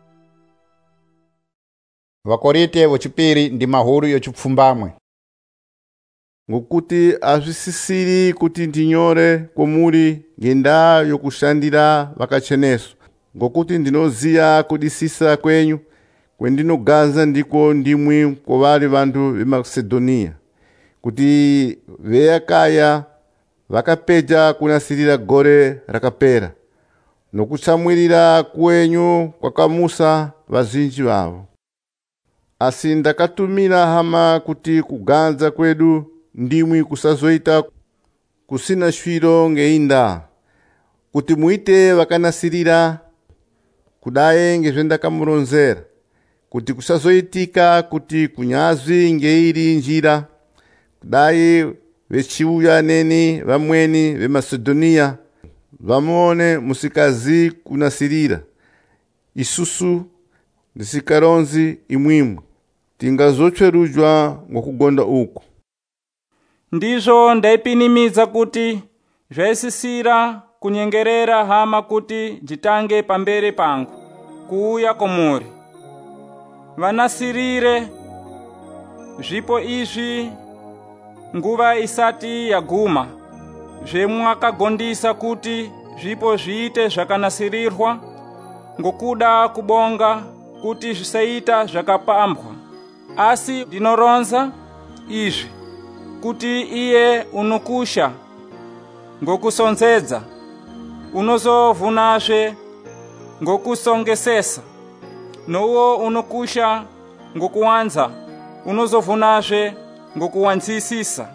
Vakorite vechipiri ndi mahuru yochipfumbamwe. Ngokuti azvisisiri kuti ndinyore komuli ngendaa yokushandira vakacheneso, ngokuti ndinoziya kudisisa kwenyu kwendinoganza ndiko ndimwi kovali vantu veMakedoniya, kuti veakaya vakapeja kunasirira gore rakapera, nokuchamwirira kwenyu kwakamusa vazinji vavo. Asi ndakatumira hama kuti kuganza kwedu ndimwi kusazoita kusina shwiro ngeinda, kuti muite vakanasirira kudaye ngezvendakamuronzera, kuti kusazoitika kuti kunyazwi ngeiri njira kudaye vechiuya neni vamweni veMakedoniya vamone musikazi kunasirira, isusu ndisikaronzi imwimwe tingazotsverujwa ngokugonda uku. Ndizvo ndaipinimidza kuti zvaisisira kunyengerera hama kuti jitange pambere pangu kuuya komuri, vanasirire zvipo izvi nguva isati yaguma, zvemwakagondisa kuti zvipo zviite zvakanasirirwa, ngokuda kubonga kuti zvisaita zvakapambwa. Asi ndinoronza izvi kuti iye unokusha ngokusonzedza, unozovunazve ngokusongesesa, nouwo unokusha ngokuwanza, unozovunazve ngokuwanzisisa.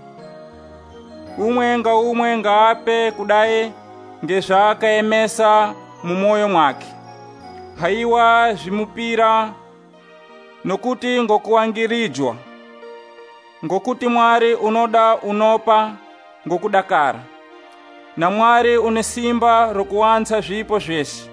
Umwe ngaumwe ngaape kudaye ngezvaakaemesa mumoyo mwake, haiwa zvimupira nokuti ngokuwangirijwa, ngokuti Mwari unoda unopa ngokudakara, na Mwari une simba rokuwanza zvipo zveshe,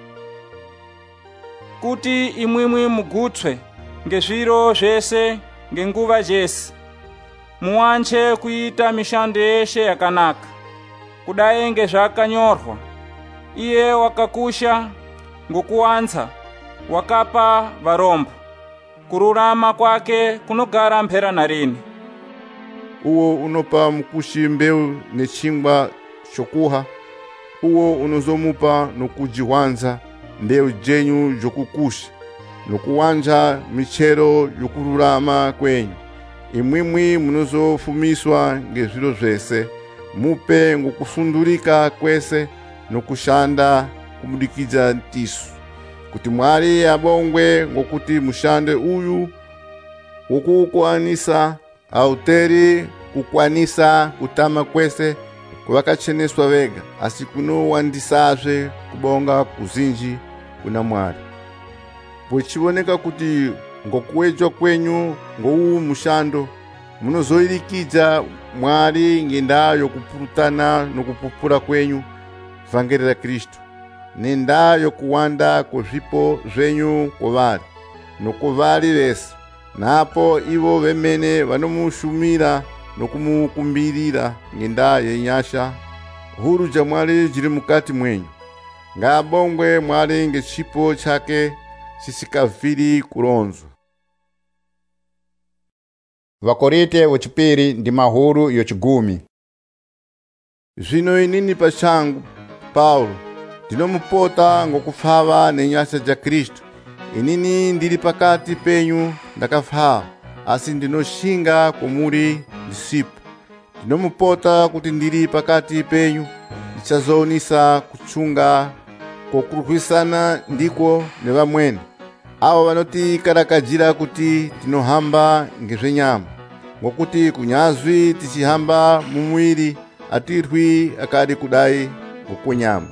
kuti imwimwi mugutswe ngezviro zvese ngenguva jese, muwanje kuita mishando yeshe yakanaka, kudaye ngezvakanyorwa, iye wakakusha ngokuwanza wakapa varombo, kururama kwake kunogara mphera narini. Uwo unopa mukushi mbeu nechingwa chokuha, uwo unozomupa nokujiwanza mbeu jenyu jokukusha, nokuwanja michero yokururama kwenyu. Imwimwi munozofumiswa ngezviro zvese, mupe ngokusundurika kwese nokushanda kumudikidza tisu, kuti Mwari abongwe ngokuti mushande uyu wokuukwanisa auteri kukwanisa kutama kwese kwavakacheneswa vega, asi kunowandisazve kubonga kuzinji kuna Mwari. Pochioneka kuti ngokuwedzwa kwenyu ngouwu mushando, munozoirikidza Mwari ngendaa yokupurutana nokupupura kwenyu vhangeri ra Kristu, nendaa yokuwanda kwezvipo zvenyu kwavari nokuvari vese, napo ivo vemene vanomushumira nokumukumbirira ngendaa yenyasha huru ja Mwari jiri mukati mwenyu. Ngabongwe Mwari ngechipo chake chisikavhiri kuronzwa. Vakorinte wechipiri ndi mahuru yochigumi. Zvino inini pachangu Paulo ndinomupota ngokufava nenyasha ja Kristu. Inini ndiri pakati penyu ndakafava, asi ndinoshinga komuri ndisipo. Ndinomupota kuti ndiri pakati penyu ndichazoonisa kuchunga kokurwisana ndiko nevamwene avo vanotikarakagira kuti tinohamba ngezvenyama, ngokuti kunyazwi tichihamba mumwiri atirwi akadi kudai ngokwenyama.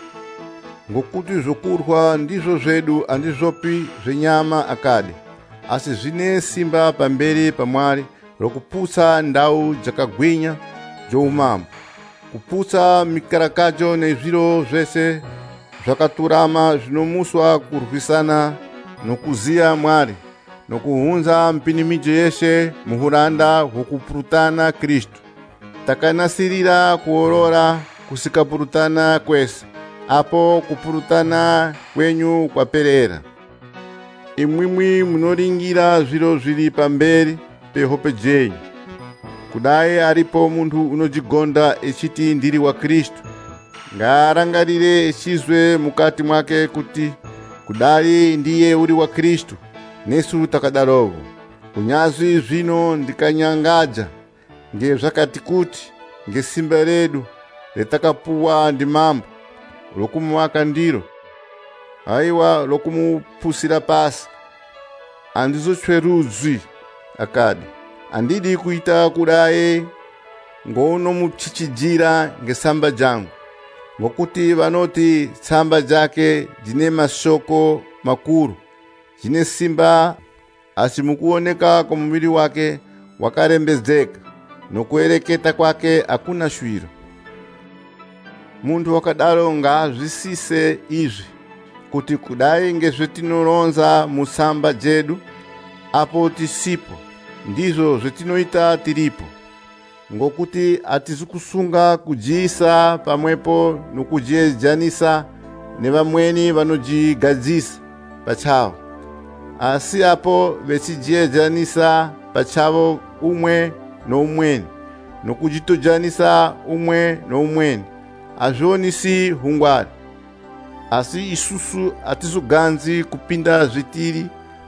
Ngokuti zokurwa ndizvo zvedu andizvopi zvenyama akadi, asi zvine simba pamberi paMwari rokuputsa ndau dzakagwinya dzoumambo, kuputsa mikarakadzo nezviro zvese zvakaturama zvinomuswa kurwisana nokuziya Mwari, nokuhunza mpinimidzo yeshe muhuranda hwokupurutana Kristu. Takanasirira kuorora kusikapurutana kwese, apo kupurutana kwenyu kwaperera. Imwimwi munoringira zviro zviri pamberi pehope dzenyu. Kudai aripo munthu unodzigonda echiti ndiri wa Kristu, ngaarangarire echizwe mukati mwake kuti kudai ndiye uri wa Kristu, nesu takadarovo. Kunyazwi zvino ndikanyangadza ngezvakati kuti ngesimba redu retakapuwa ndi mambo lokumuvaka ndiro, haiwa lokumupusira pasi, andizotsverudzwi akadi. Andidi kuita kudai ngounomuchichijira ngesamba jangu, ngokuti vanoti tsamba dzake dzine mashoko makuru, dzine simba, asi mukuoneka kwomuviri wake wakarembedzeka, nokuereketa kwake hakuna shwiro. Munthu wakadaro ngaazvisise izvi, kuti kudai ngezvetinoronza mutsamba dzedu apo tisipo, ndizvo zvetinoita tiripo, ngokuti hatizikusunga kudziisa pamwepo nokudziedzanisa nevamweni vanojigadzisa pachavo, asi apo vechidziedzanisa pachavo umwe noumweni nokuchitodzanisa umwe noumweni, hazvionisi hungwari. Asi isusu hatizoganzi kupinda zvitiri,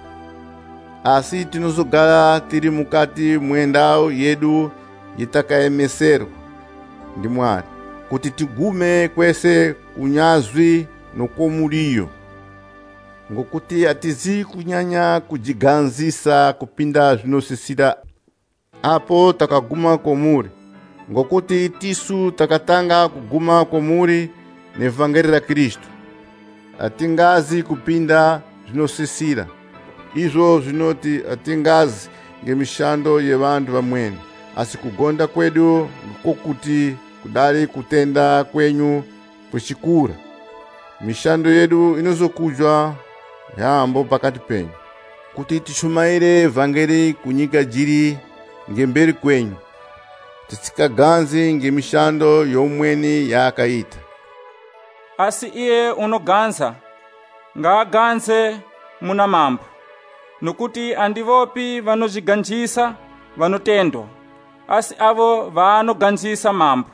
asi tinozogara tiri mukati mwendau yedu yetakaemeserwa ndi Mwari, kuti tigume kwese kunyazwi nokomuriyo, ngokuti hatizi kunyanya kujiganzisa kupinda zvinosisira apo takaguma komuri, ngokuti tisu takatanga kuguma komuri nevhangeri ra Kristu. Hatingazi kupinda zvinosisira, izvo zvinoti hatingazi ngemishando yevanhu vamweni, asi kugonda kwedu kokuti kudari kutenda kwenyu kwechikura. Mishando yedu inozokudya yambo pakati penyu, kuti tishumaire vhangeri kunyika jiri ngemberi kwenyu, tisikaganzi ngemishando youmweni yaakaita. Asi iye unoganza ngaaganze muna mambo, nokuti andivopi vanozviganjisa vanotendwa, asi avo vaanoganjisa mambo.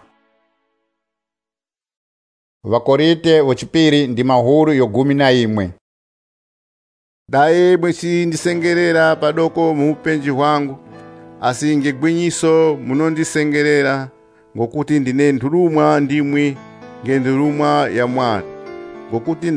Vakorinte wechipiri ndi mahuru yogumi na imwe. Dai mwechindisengerera padoko muupenji hwangu, asi ngegwinyiso munondisengerera, ngokuti ndine ndurumwa ndimwi ngendurumwa ya Mwari, ngokuti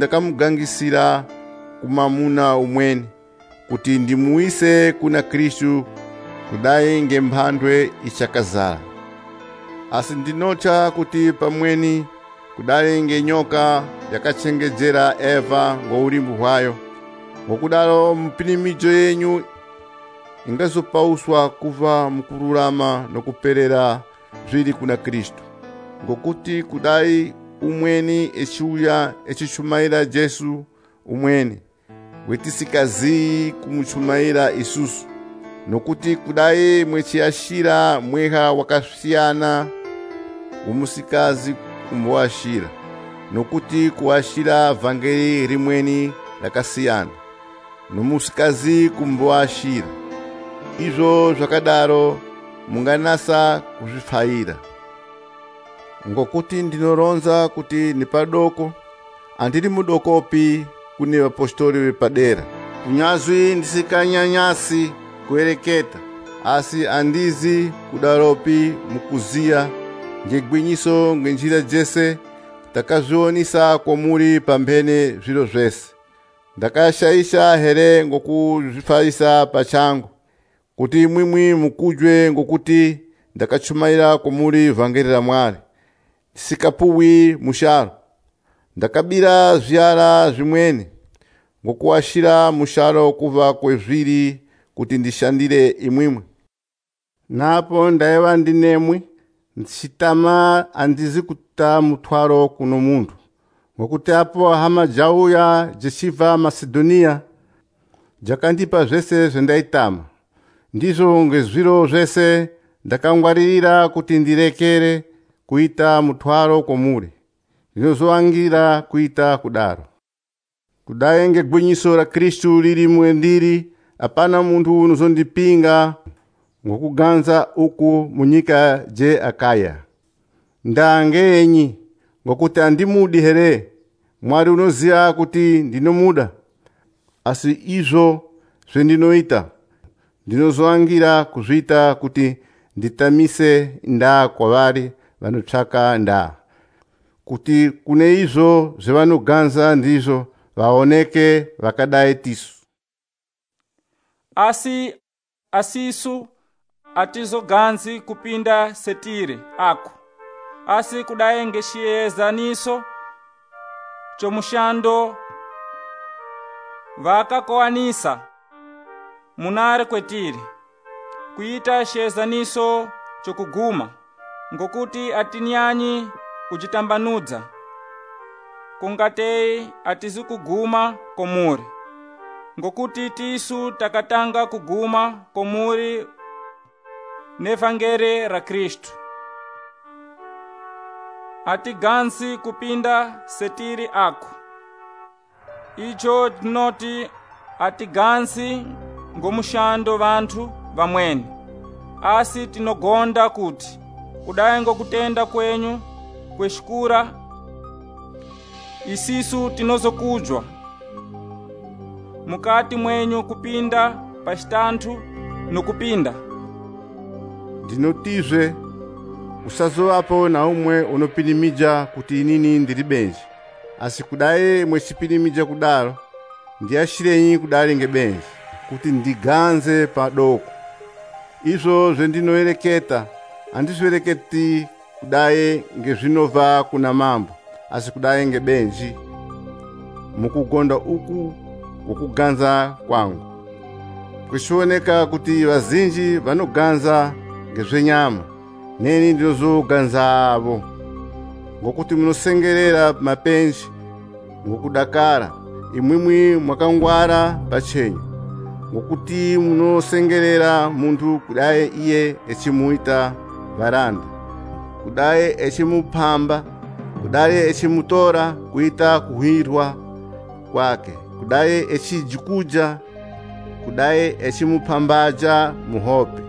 ndakamugangisira kumamuna umweni, kuti ndimuise kuna Kristu kudai ngemphandwe ichakazala. Asi ndinotcha kuti pamweni kudali ngenyoka yakachengedzera Eva ngoulimbu hwayo, ngokudalo mpinimidzo yenyu ingazopauswa kuva mukululama nokuperera bziri kuna Kristu, ngokuti kudai umweni echiuya echichumaira Jesu umweni wetisikazi kumuchumaira isusu, nokuti kudai mwechiyashira mweha wakasiyana umusikazi kumboashira, nokuti kuashira vangeli rimweni lakasiyana nomusikazi kumboashira. Izvo zvakadaro munganasa kuzvipfaira. Ngokuti ndinoronza kuti nipadoko, andiri mudokopi kune vapostori vepadera, kunyazwi ndisikanyanyasi kuereketa, asi andizi kudaropi mukuziya ngegwinyiso ngenjira jese takazvionisa kwamuri pamphene zviro zvese. Ndakashayisha here ngokuzvipfarisa pachangu, kuti mwimwi mukudwe ngokuti ndakachumaira kwamuri vhangeri ra Mwari ndisikapuwi musharo. Ndakabira zvyara zvimweni ngokuashira musharo kuva kwezviri kuti ndishandire imwimwe. Napo ndaiva ndinemwi ndichitama andizi kuta mutwaro kuno mundu, ngokuti apo hama jauya jechibva Macedonia jakandipa zvese zvendaitama. Ndizvo ngezviro zvese ndakangwaririra kuti ndirekere kuita mutwaro kwamuri. Ndinozoangira kuita kudaro. Kudai ngegwinyiso ra Kristu riri mwendiri, apana mundu unozondipinga ngokuganza uku munyika je Akaya. Ndangenyi ngokuti andimudi here, Mwari unoziya kuti ndinomuda. Asi izvo zvendinoita ndinozoangira kuzvita kuti nditamise ndaa kwavari vanotsvaka ndaa, kuti kune izvo zvevanoganza ndizvo vaoneke vakadai tisu. Asisu atizoganzi kupinda setire ako, asi kudai ngechiyezaniso chomushando vakakoanisa munare kwetiri kuita chiyezaniso chokuguma, ngokuti atinyanyi kuchitambanudza kungatei atizi kuguma komuri, ngokuti tisu takatanga kuguma komuri nevhangeri ra Kristu. Atigansi kupinda setiri ako, icho tinoti atigansi ngomushando vantu vamweni, asi tinogonda kuti kudai ngokutenda kwenyu kweshikura isisu tinozokujwa mukati mwenyu kupinda pachitantu nokupinda. Ndinotizve usazovapo na umwe unopinimija kuti inini ndiri benji, asi kudai mwechipinimija kudaro ndiashirenyi kudali ngebenji kuti ndiganze padoko. Izvo zvendinoereketa handizvireketi kudai ngezvinobva kuna mambo, asi kudai ngebenji mukugonda uku wokuganza kwangu. Kuchioneka kuti vazinji vanoganza ngezvenyama, neni ndinozoganza avo, ngokuti munosengerera mapenzi ngokudakara, imwimwi mwakangwara pachenyu, ngokuti munosengerera muntu kudai iye echimuita varanda, kudai echimupamba, kudai echimutora kuita kuhwirwa kwake, kudai echijikuja, kudai echimupambaja muhope.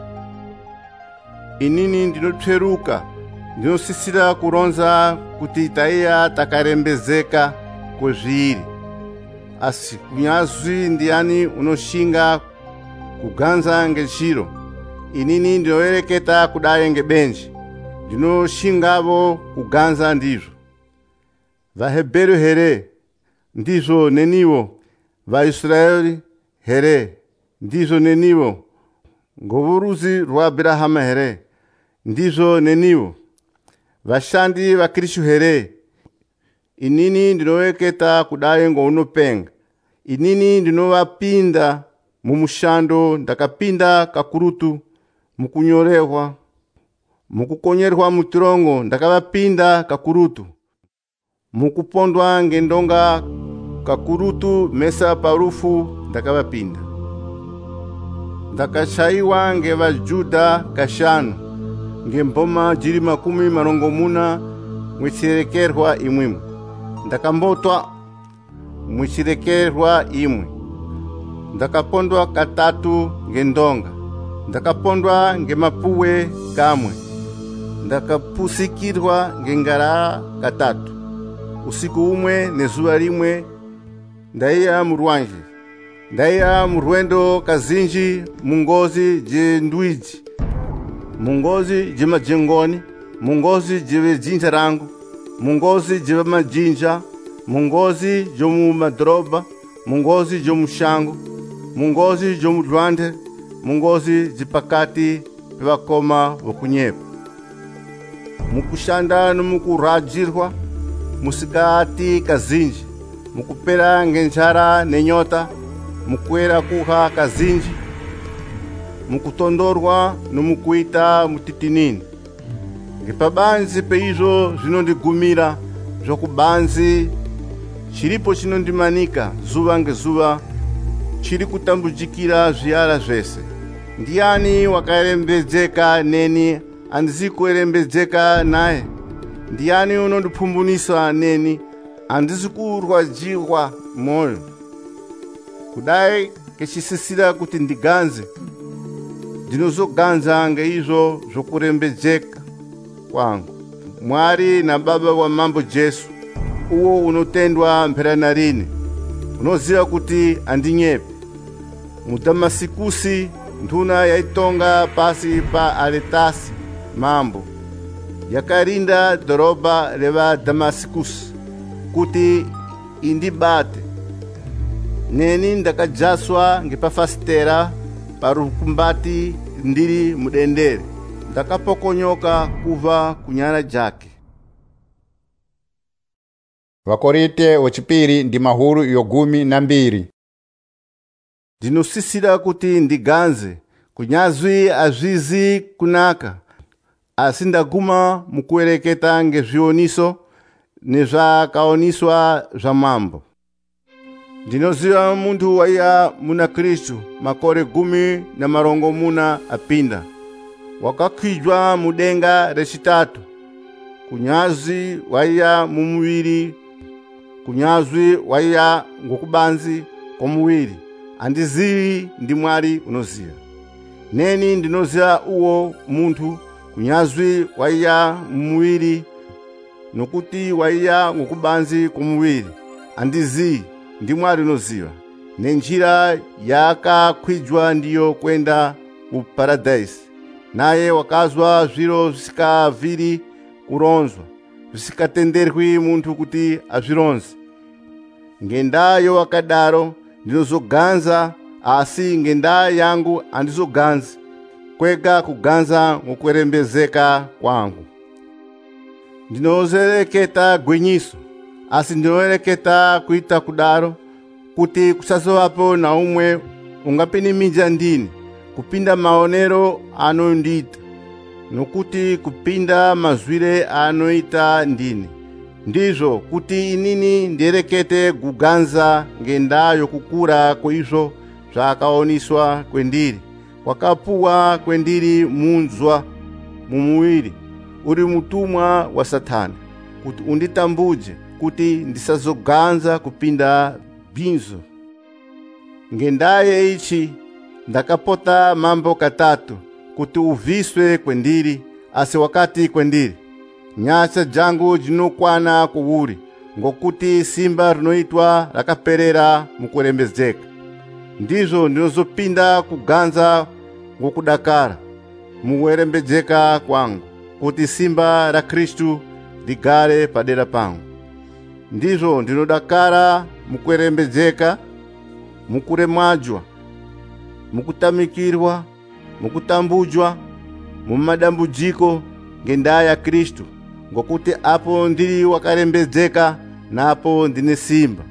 Inini ndinotweruka, ndinosisira kuronza kuti taiya takarembezeka kwezviri. Asi kunyazwi ndiani unoshinga kuganza ngechiro, inini ndinoereketa kudai ngebenji, ndinoshingavo kuganza ndizvo. VaHebheru here, ndizvo nenivo. VaIsraeli here, ndizvo nenivo. ngovuruzi rwa Abrahamu here, ndizvo neniwo vashandi va Kristu here. Inini ndinoeketa kudai ngounopenga. Inini ndinovapinda mumushando, ndakapinda kakurutu mukunyorehwa, mukukonyerwa mutirongo ndakavapinda kakurutu, mukupondwa ngendonga kakurutu mesa parufu ndakavapinda. Ndakashaiwa ngevaJudha kashanu, ngemboma jiri 40 mwichirekerwa imwimwe. Ndakambotwa mwichirekerwa imwe. Ndakapondwa katatu ngendonga. Ndakapondwa ngemapuwe kamwe. Ndakapusikirwa ngengara katatu. Usiku umwe nezuva rimwe ndaiya murwanje. Ndaiya murwendo kazinji mungozi jendwiji, mungozi jemajengoni, mungozi jeve jinja rangu, mungozi jeve majinja, mungozi jomu madroba, mungozi jomu shangu, mungozi jomu dwande, mungozi jipakati pevakoma vokunyepa. Mukushanda nomukurajirwa musikati kazinji, mukupera ngenjara nenyota, mukwera kuha kazinji, mukutondorwa nomukuita mutitinini. Ngepabanzi peizvo zvinondigumira zvokubanzi chiripo chinondimanika zuva ngezuva, chiri kutambujikira zviyara zvese. Ndiani wakarembedzeka neni handisi kurembedzeka naye? Ndiani unondipfumbunisa neni handisi kurwadzirwa moyo? Kudai kechisisira kuti ndiganze, ndinozoganza ngeizvo zvokurembedzeka kwangu. Mwari na Baba wa mambo Jesu, uwo unotendwa mpera narini, unoziva kuti andinyepe. Mudamasikusi nduna yaitonga pasi pa Aretasi mambo yakarinda dhorobha reva Damasikusi kuti indibate. Neni ndakajaswa ngepafasitera parukumbati ndiri mudendere. Ndakapokonyoka kuva kunyara jake. Vakorinte wechipiri ndi mahuru yogumi na mbiri. Ndinosisira kuti ndiganze, kunyazwi azvizi kunaka, asi ndaguma mukuereketa ngezvioniso nezvakaoniswa zvamambo. Ndinoziva muntu waiya muna Kristu makore 14 apinda, wakakwijwa mudenga rechitatu, kunyazi waiya mumuviri, kunyazwi waiya ngokubanzi komuviri. Andizivi ndi Mwari unoziva. Neni ndinoziva uwo muntu, kunyazwi waiya mumuviri nokuti waiya ngokubanzi komuviri. Andizivi ndi Mwari unoziva. Nenjira yakakwijwa ndiyo kwenda muparadhaisi. Naye wakazwa zviro zvisikaviri kuronzwa, zvisikatenderwi muntu kuti azvironze. Ngendaa yowakadaro ndinozoganza, asi ngendaa yangu handizoganzi, kwega kuganza ngokurembedzeka kwangu. Ndinozereketa gwinyiso, asi ndinoreketa kuita kudaro, kuti kusazovapo na umwe ungapinimidza ndini kupinda maonero anondiita, nokuti kupinda mazwire anoita ndini. Ndizvo kuti inini ndirekete kuganza ngendaa yokukura kweizvo zvakaoniswa kwendiri, kwakapuwa kwendiri munzwa mumuviri, uri mutumwa wa Satani, kuti unditambudze kuti ndisazoganza kupinda bhinzo. Ngendaa yeichi ndakapota mambo katatu kuti ubviswe kwendiri, asi wakati kwendiri, nyasha dzangu dzinokwana kuuri, ngokuti simba rinoitwa rakaperera mukurembedzeka. Ndizvo ndinozopinda kuganza ngokudakara mukurembedzeka kwangu, kuti simba ra Kristu ligare padera pangu. Ndizvo ndinodakara mukurembedzeka, mukuremadzwa, mukutamikirwa, mukutambujwa mumadambujiko ngendaa ya Kristu, ngokuti apo ndili wakarembedzeka napo ndine simba.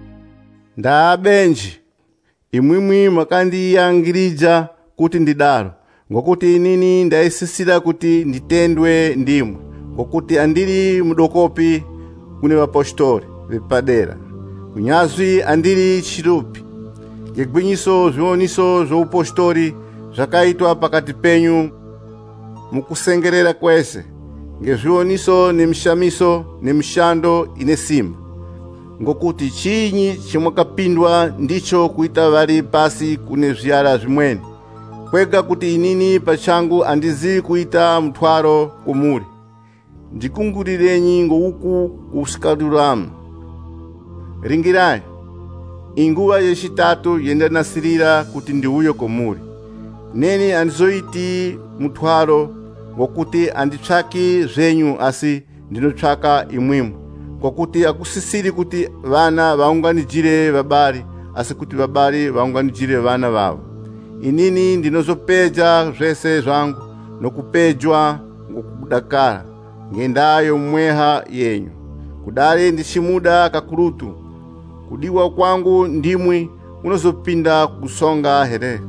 Ndaa benji imwimwi mwakandiyangirija kuti ndidalo, ngokuti inini ndaisisira kuti nditendwe ndimwe, ngokuti andili mudokopi kune vapostoli vepadera, kunyazwi andili chirupi. Ngegwinyiso zvioniso zvoupostoli zvakaitwa pakati penyu mukusengerera kwese, ngezvioniso nemishamiso nemishando ine simba, ngokuti chinyi chimwakapindwa ndicho kuita vari pasi kune zviara zvimweni, kwega kuti inini pachangu andizi kuita mutwaro kumuri. Ndikungurirenyi ngouku kusikaruramu. Ringirai, inguva yechitatu yendanasirira kuti ndiuye komuri. Neni andizoiti mutwaro, ngokuti anditsvaki zvenyu asi ndinotsvaka imwimwe, ngokuti akusisiri kuti vana vaunganijire vabari, asi kuti vabari vaunganijire vana vavo. Inini ndinozopeja zvese zvangu nokupejwa ngokudakara ngendaa yomweha yenyu. Kudali ndichimuda kakurutu, kudiwa kwangu ndimwi unozopinda kusonga here.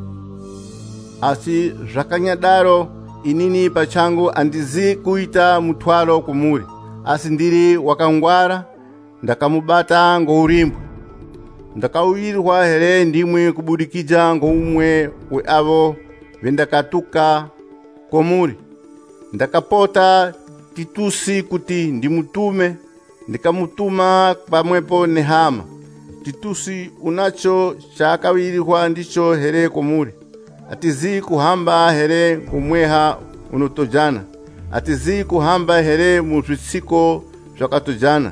Asi zvakanyadaro inini pachangu andizi kuita mutwaro kumuri, asi ndiri wakangwara, ndakamubata ngoulimbwa. Ndakauyirwa here ndimwe kubudikija ngoumwe weavo vendakatuka komuri. Ndakapota Titusi kuti ndimutume, ndikamutuma pamwepo nehama. Titusi unacho chakawirwa ndicho here komuri. Atizi kuhamba here kumweha unotojana, atizi kuhamba here muzvitsiko zvakatojana.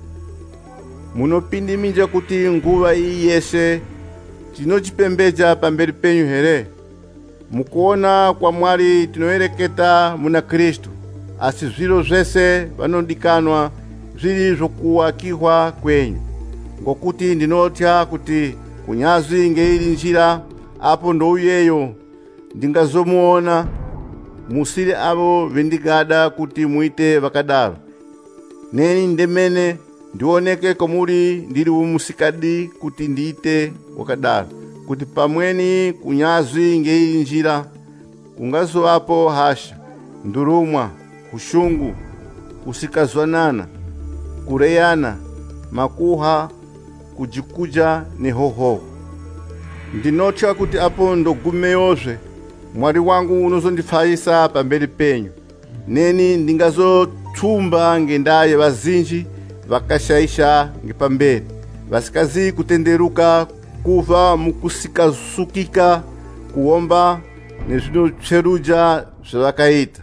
Munopindiminja kuti nguva iyi yese tinochipembeja pamberi penyu here. Mukuona kwa Mwari tinoereketa muna Kristu, asi zviro zvese vanodikanwa zviri zvokuwakihwa kwenyu. Ngokuti ndinotya kuti kunyazwi ngeiri njira apo ndouyeyo ndingazomuona musiri avo vendigada kuti muite vakadaro. Neni ndemene ndioneke komuri ndiri umusikadi kuti ndiite wakadaro, kuti pamweni kunyazwi ngeiri njira kungazovapo hasha, ndurumwa, kushungu, kusikazwanana, kureyana, makuha, kujikuja nehoho. Ndinotya kuti apo ndogumeyozve Mwari wangu unozondipfaisa pamberi penyu. Neni ndingazotsumba ngendaa yevazinji vakashaisha ngepamberi, vasikazi kutenderuka kuva mukusikasukika, kuomba nezvinotsveruja zvavakaita.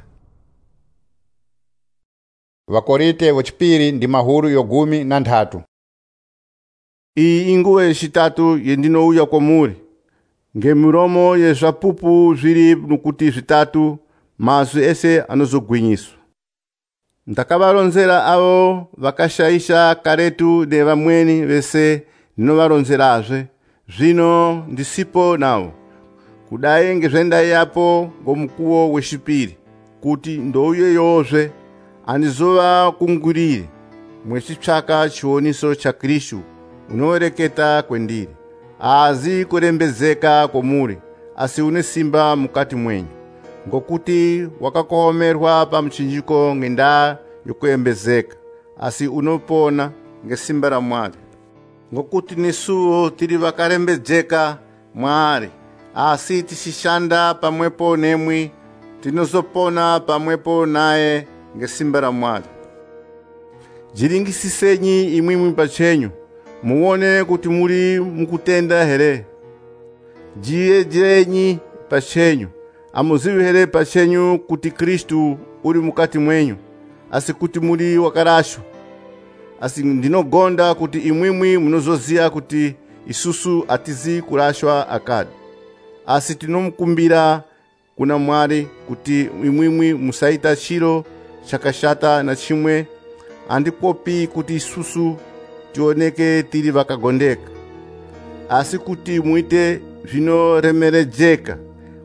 Vakorinte wechipiri ndima huru yogumi na ndatu. Iyi inguva yechitatu yendinouya kwamuri. Ngemiromo yezvapupu zviri nukuti zvitatu, mazwi ese anozogwinyiswa. Ndakavaronzera avo vakashaisha karetu nevamweni vese ndinovaronzerazve, zvino ndisipo navo. Kudai ngezvendaiyapo ngomukuwo wechipiri, kuti ndouyeyozve andizovakungurire mwechitsvaka chioniso cha Kristu unoereketa kwendiri. Haazi kurembedzeka komuri, asi une simba mukati mwenyu, ngokuti wakakohomerwa pamuchinjiko ngendaa yokurembedzeka, asi unopona ngesimba ra Mwari. Ngokuti nesuwo tiri vakarembedzeka Mwari, asi tichishanda pamwepo nemwi, tinozopona pamwepo naye ngesimba ra Mwari. Jiringisisenyi imwimwi pachenyu, muone kuti muri mukutenda here. Jiyejenyi pachenyu, amuzivi here pachenyu kuti Kristu uri mukati mwenyu, asi kuti muri wakarashwa. Asi ndinogonda kuti imwimwi munozoziya kuti isusu atizi kurashwa akadi. Asi tinomukumbira kuna Mwari kuti imwimwi musaita chiro chakashata na chimwe, andikopi kuti isusu tioneke tiri vakagondeka, asi kuti muite zvinoremeredzeka,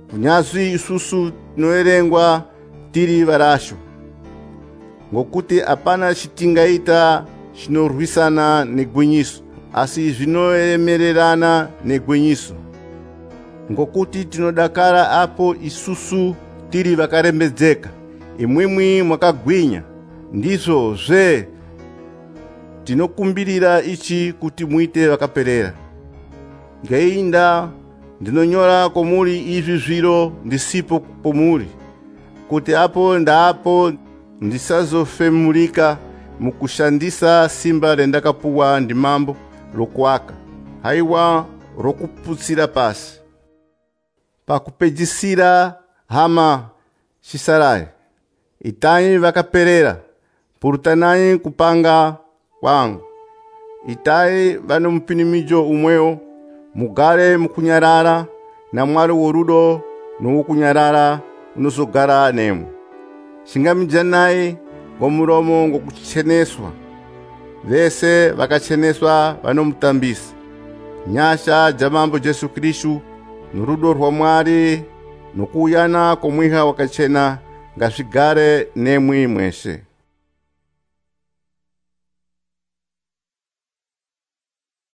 kunyazwi isusu tinoerengwa tiri varasho, ngokuti apana chitingaita chinorwisana negwinyiso, asi zvinoemererana negwinyiso. Ngokuti tinodakara apo isusu tiri vakarembedzeka, imwimwi mwakagwinya. Ndizvozve tinokumbirira ichi kuti muite vakaperera. Ngeiyi ndaa ndinonyora komuri izvi zviro ndisipo pomuri, kuti apo ndaapo ndisazofemurika mukushandisa simba rendakapuwa ndi mambo rokuaka, haiwa rokuputsira pasi. Pakupedzisira, hama Chisarayi, itai vakaperera, purutanai kupanga kwangu. Itai vano mpinimidzo umwewo, mugare mukunyarara, na mwari worudo nowokunyarara unozogara nemwe. Shingamidjanai ngomuromo ngokucheneswa. Vese vakacheneswa vanomutambisa. Nyasha jamambo Jesu Kristu, norudo rwa Mwari, nokuuyana komwiha wakachena ngazvigare nemwi mwese.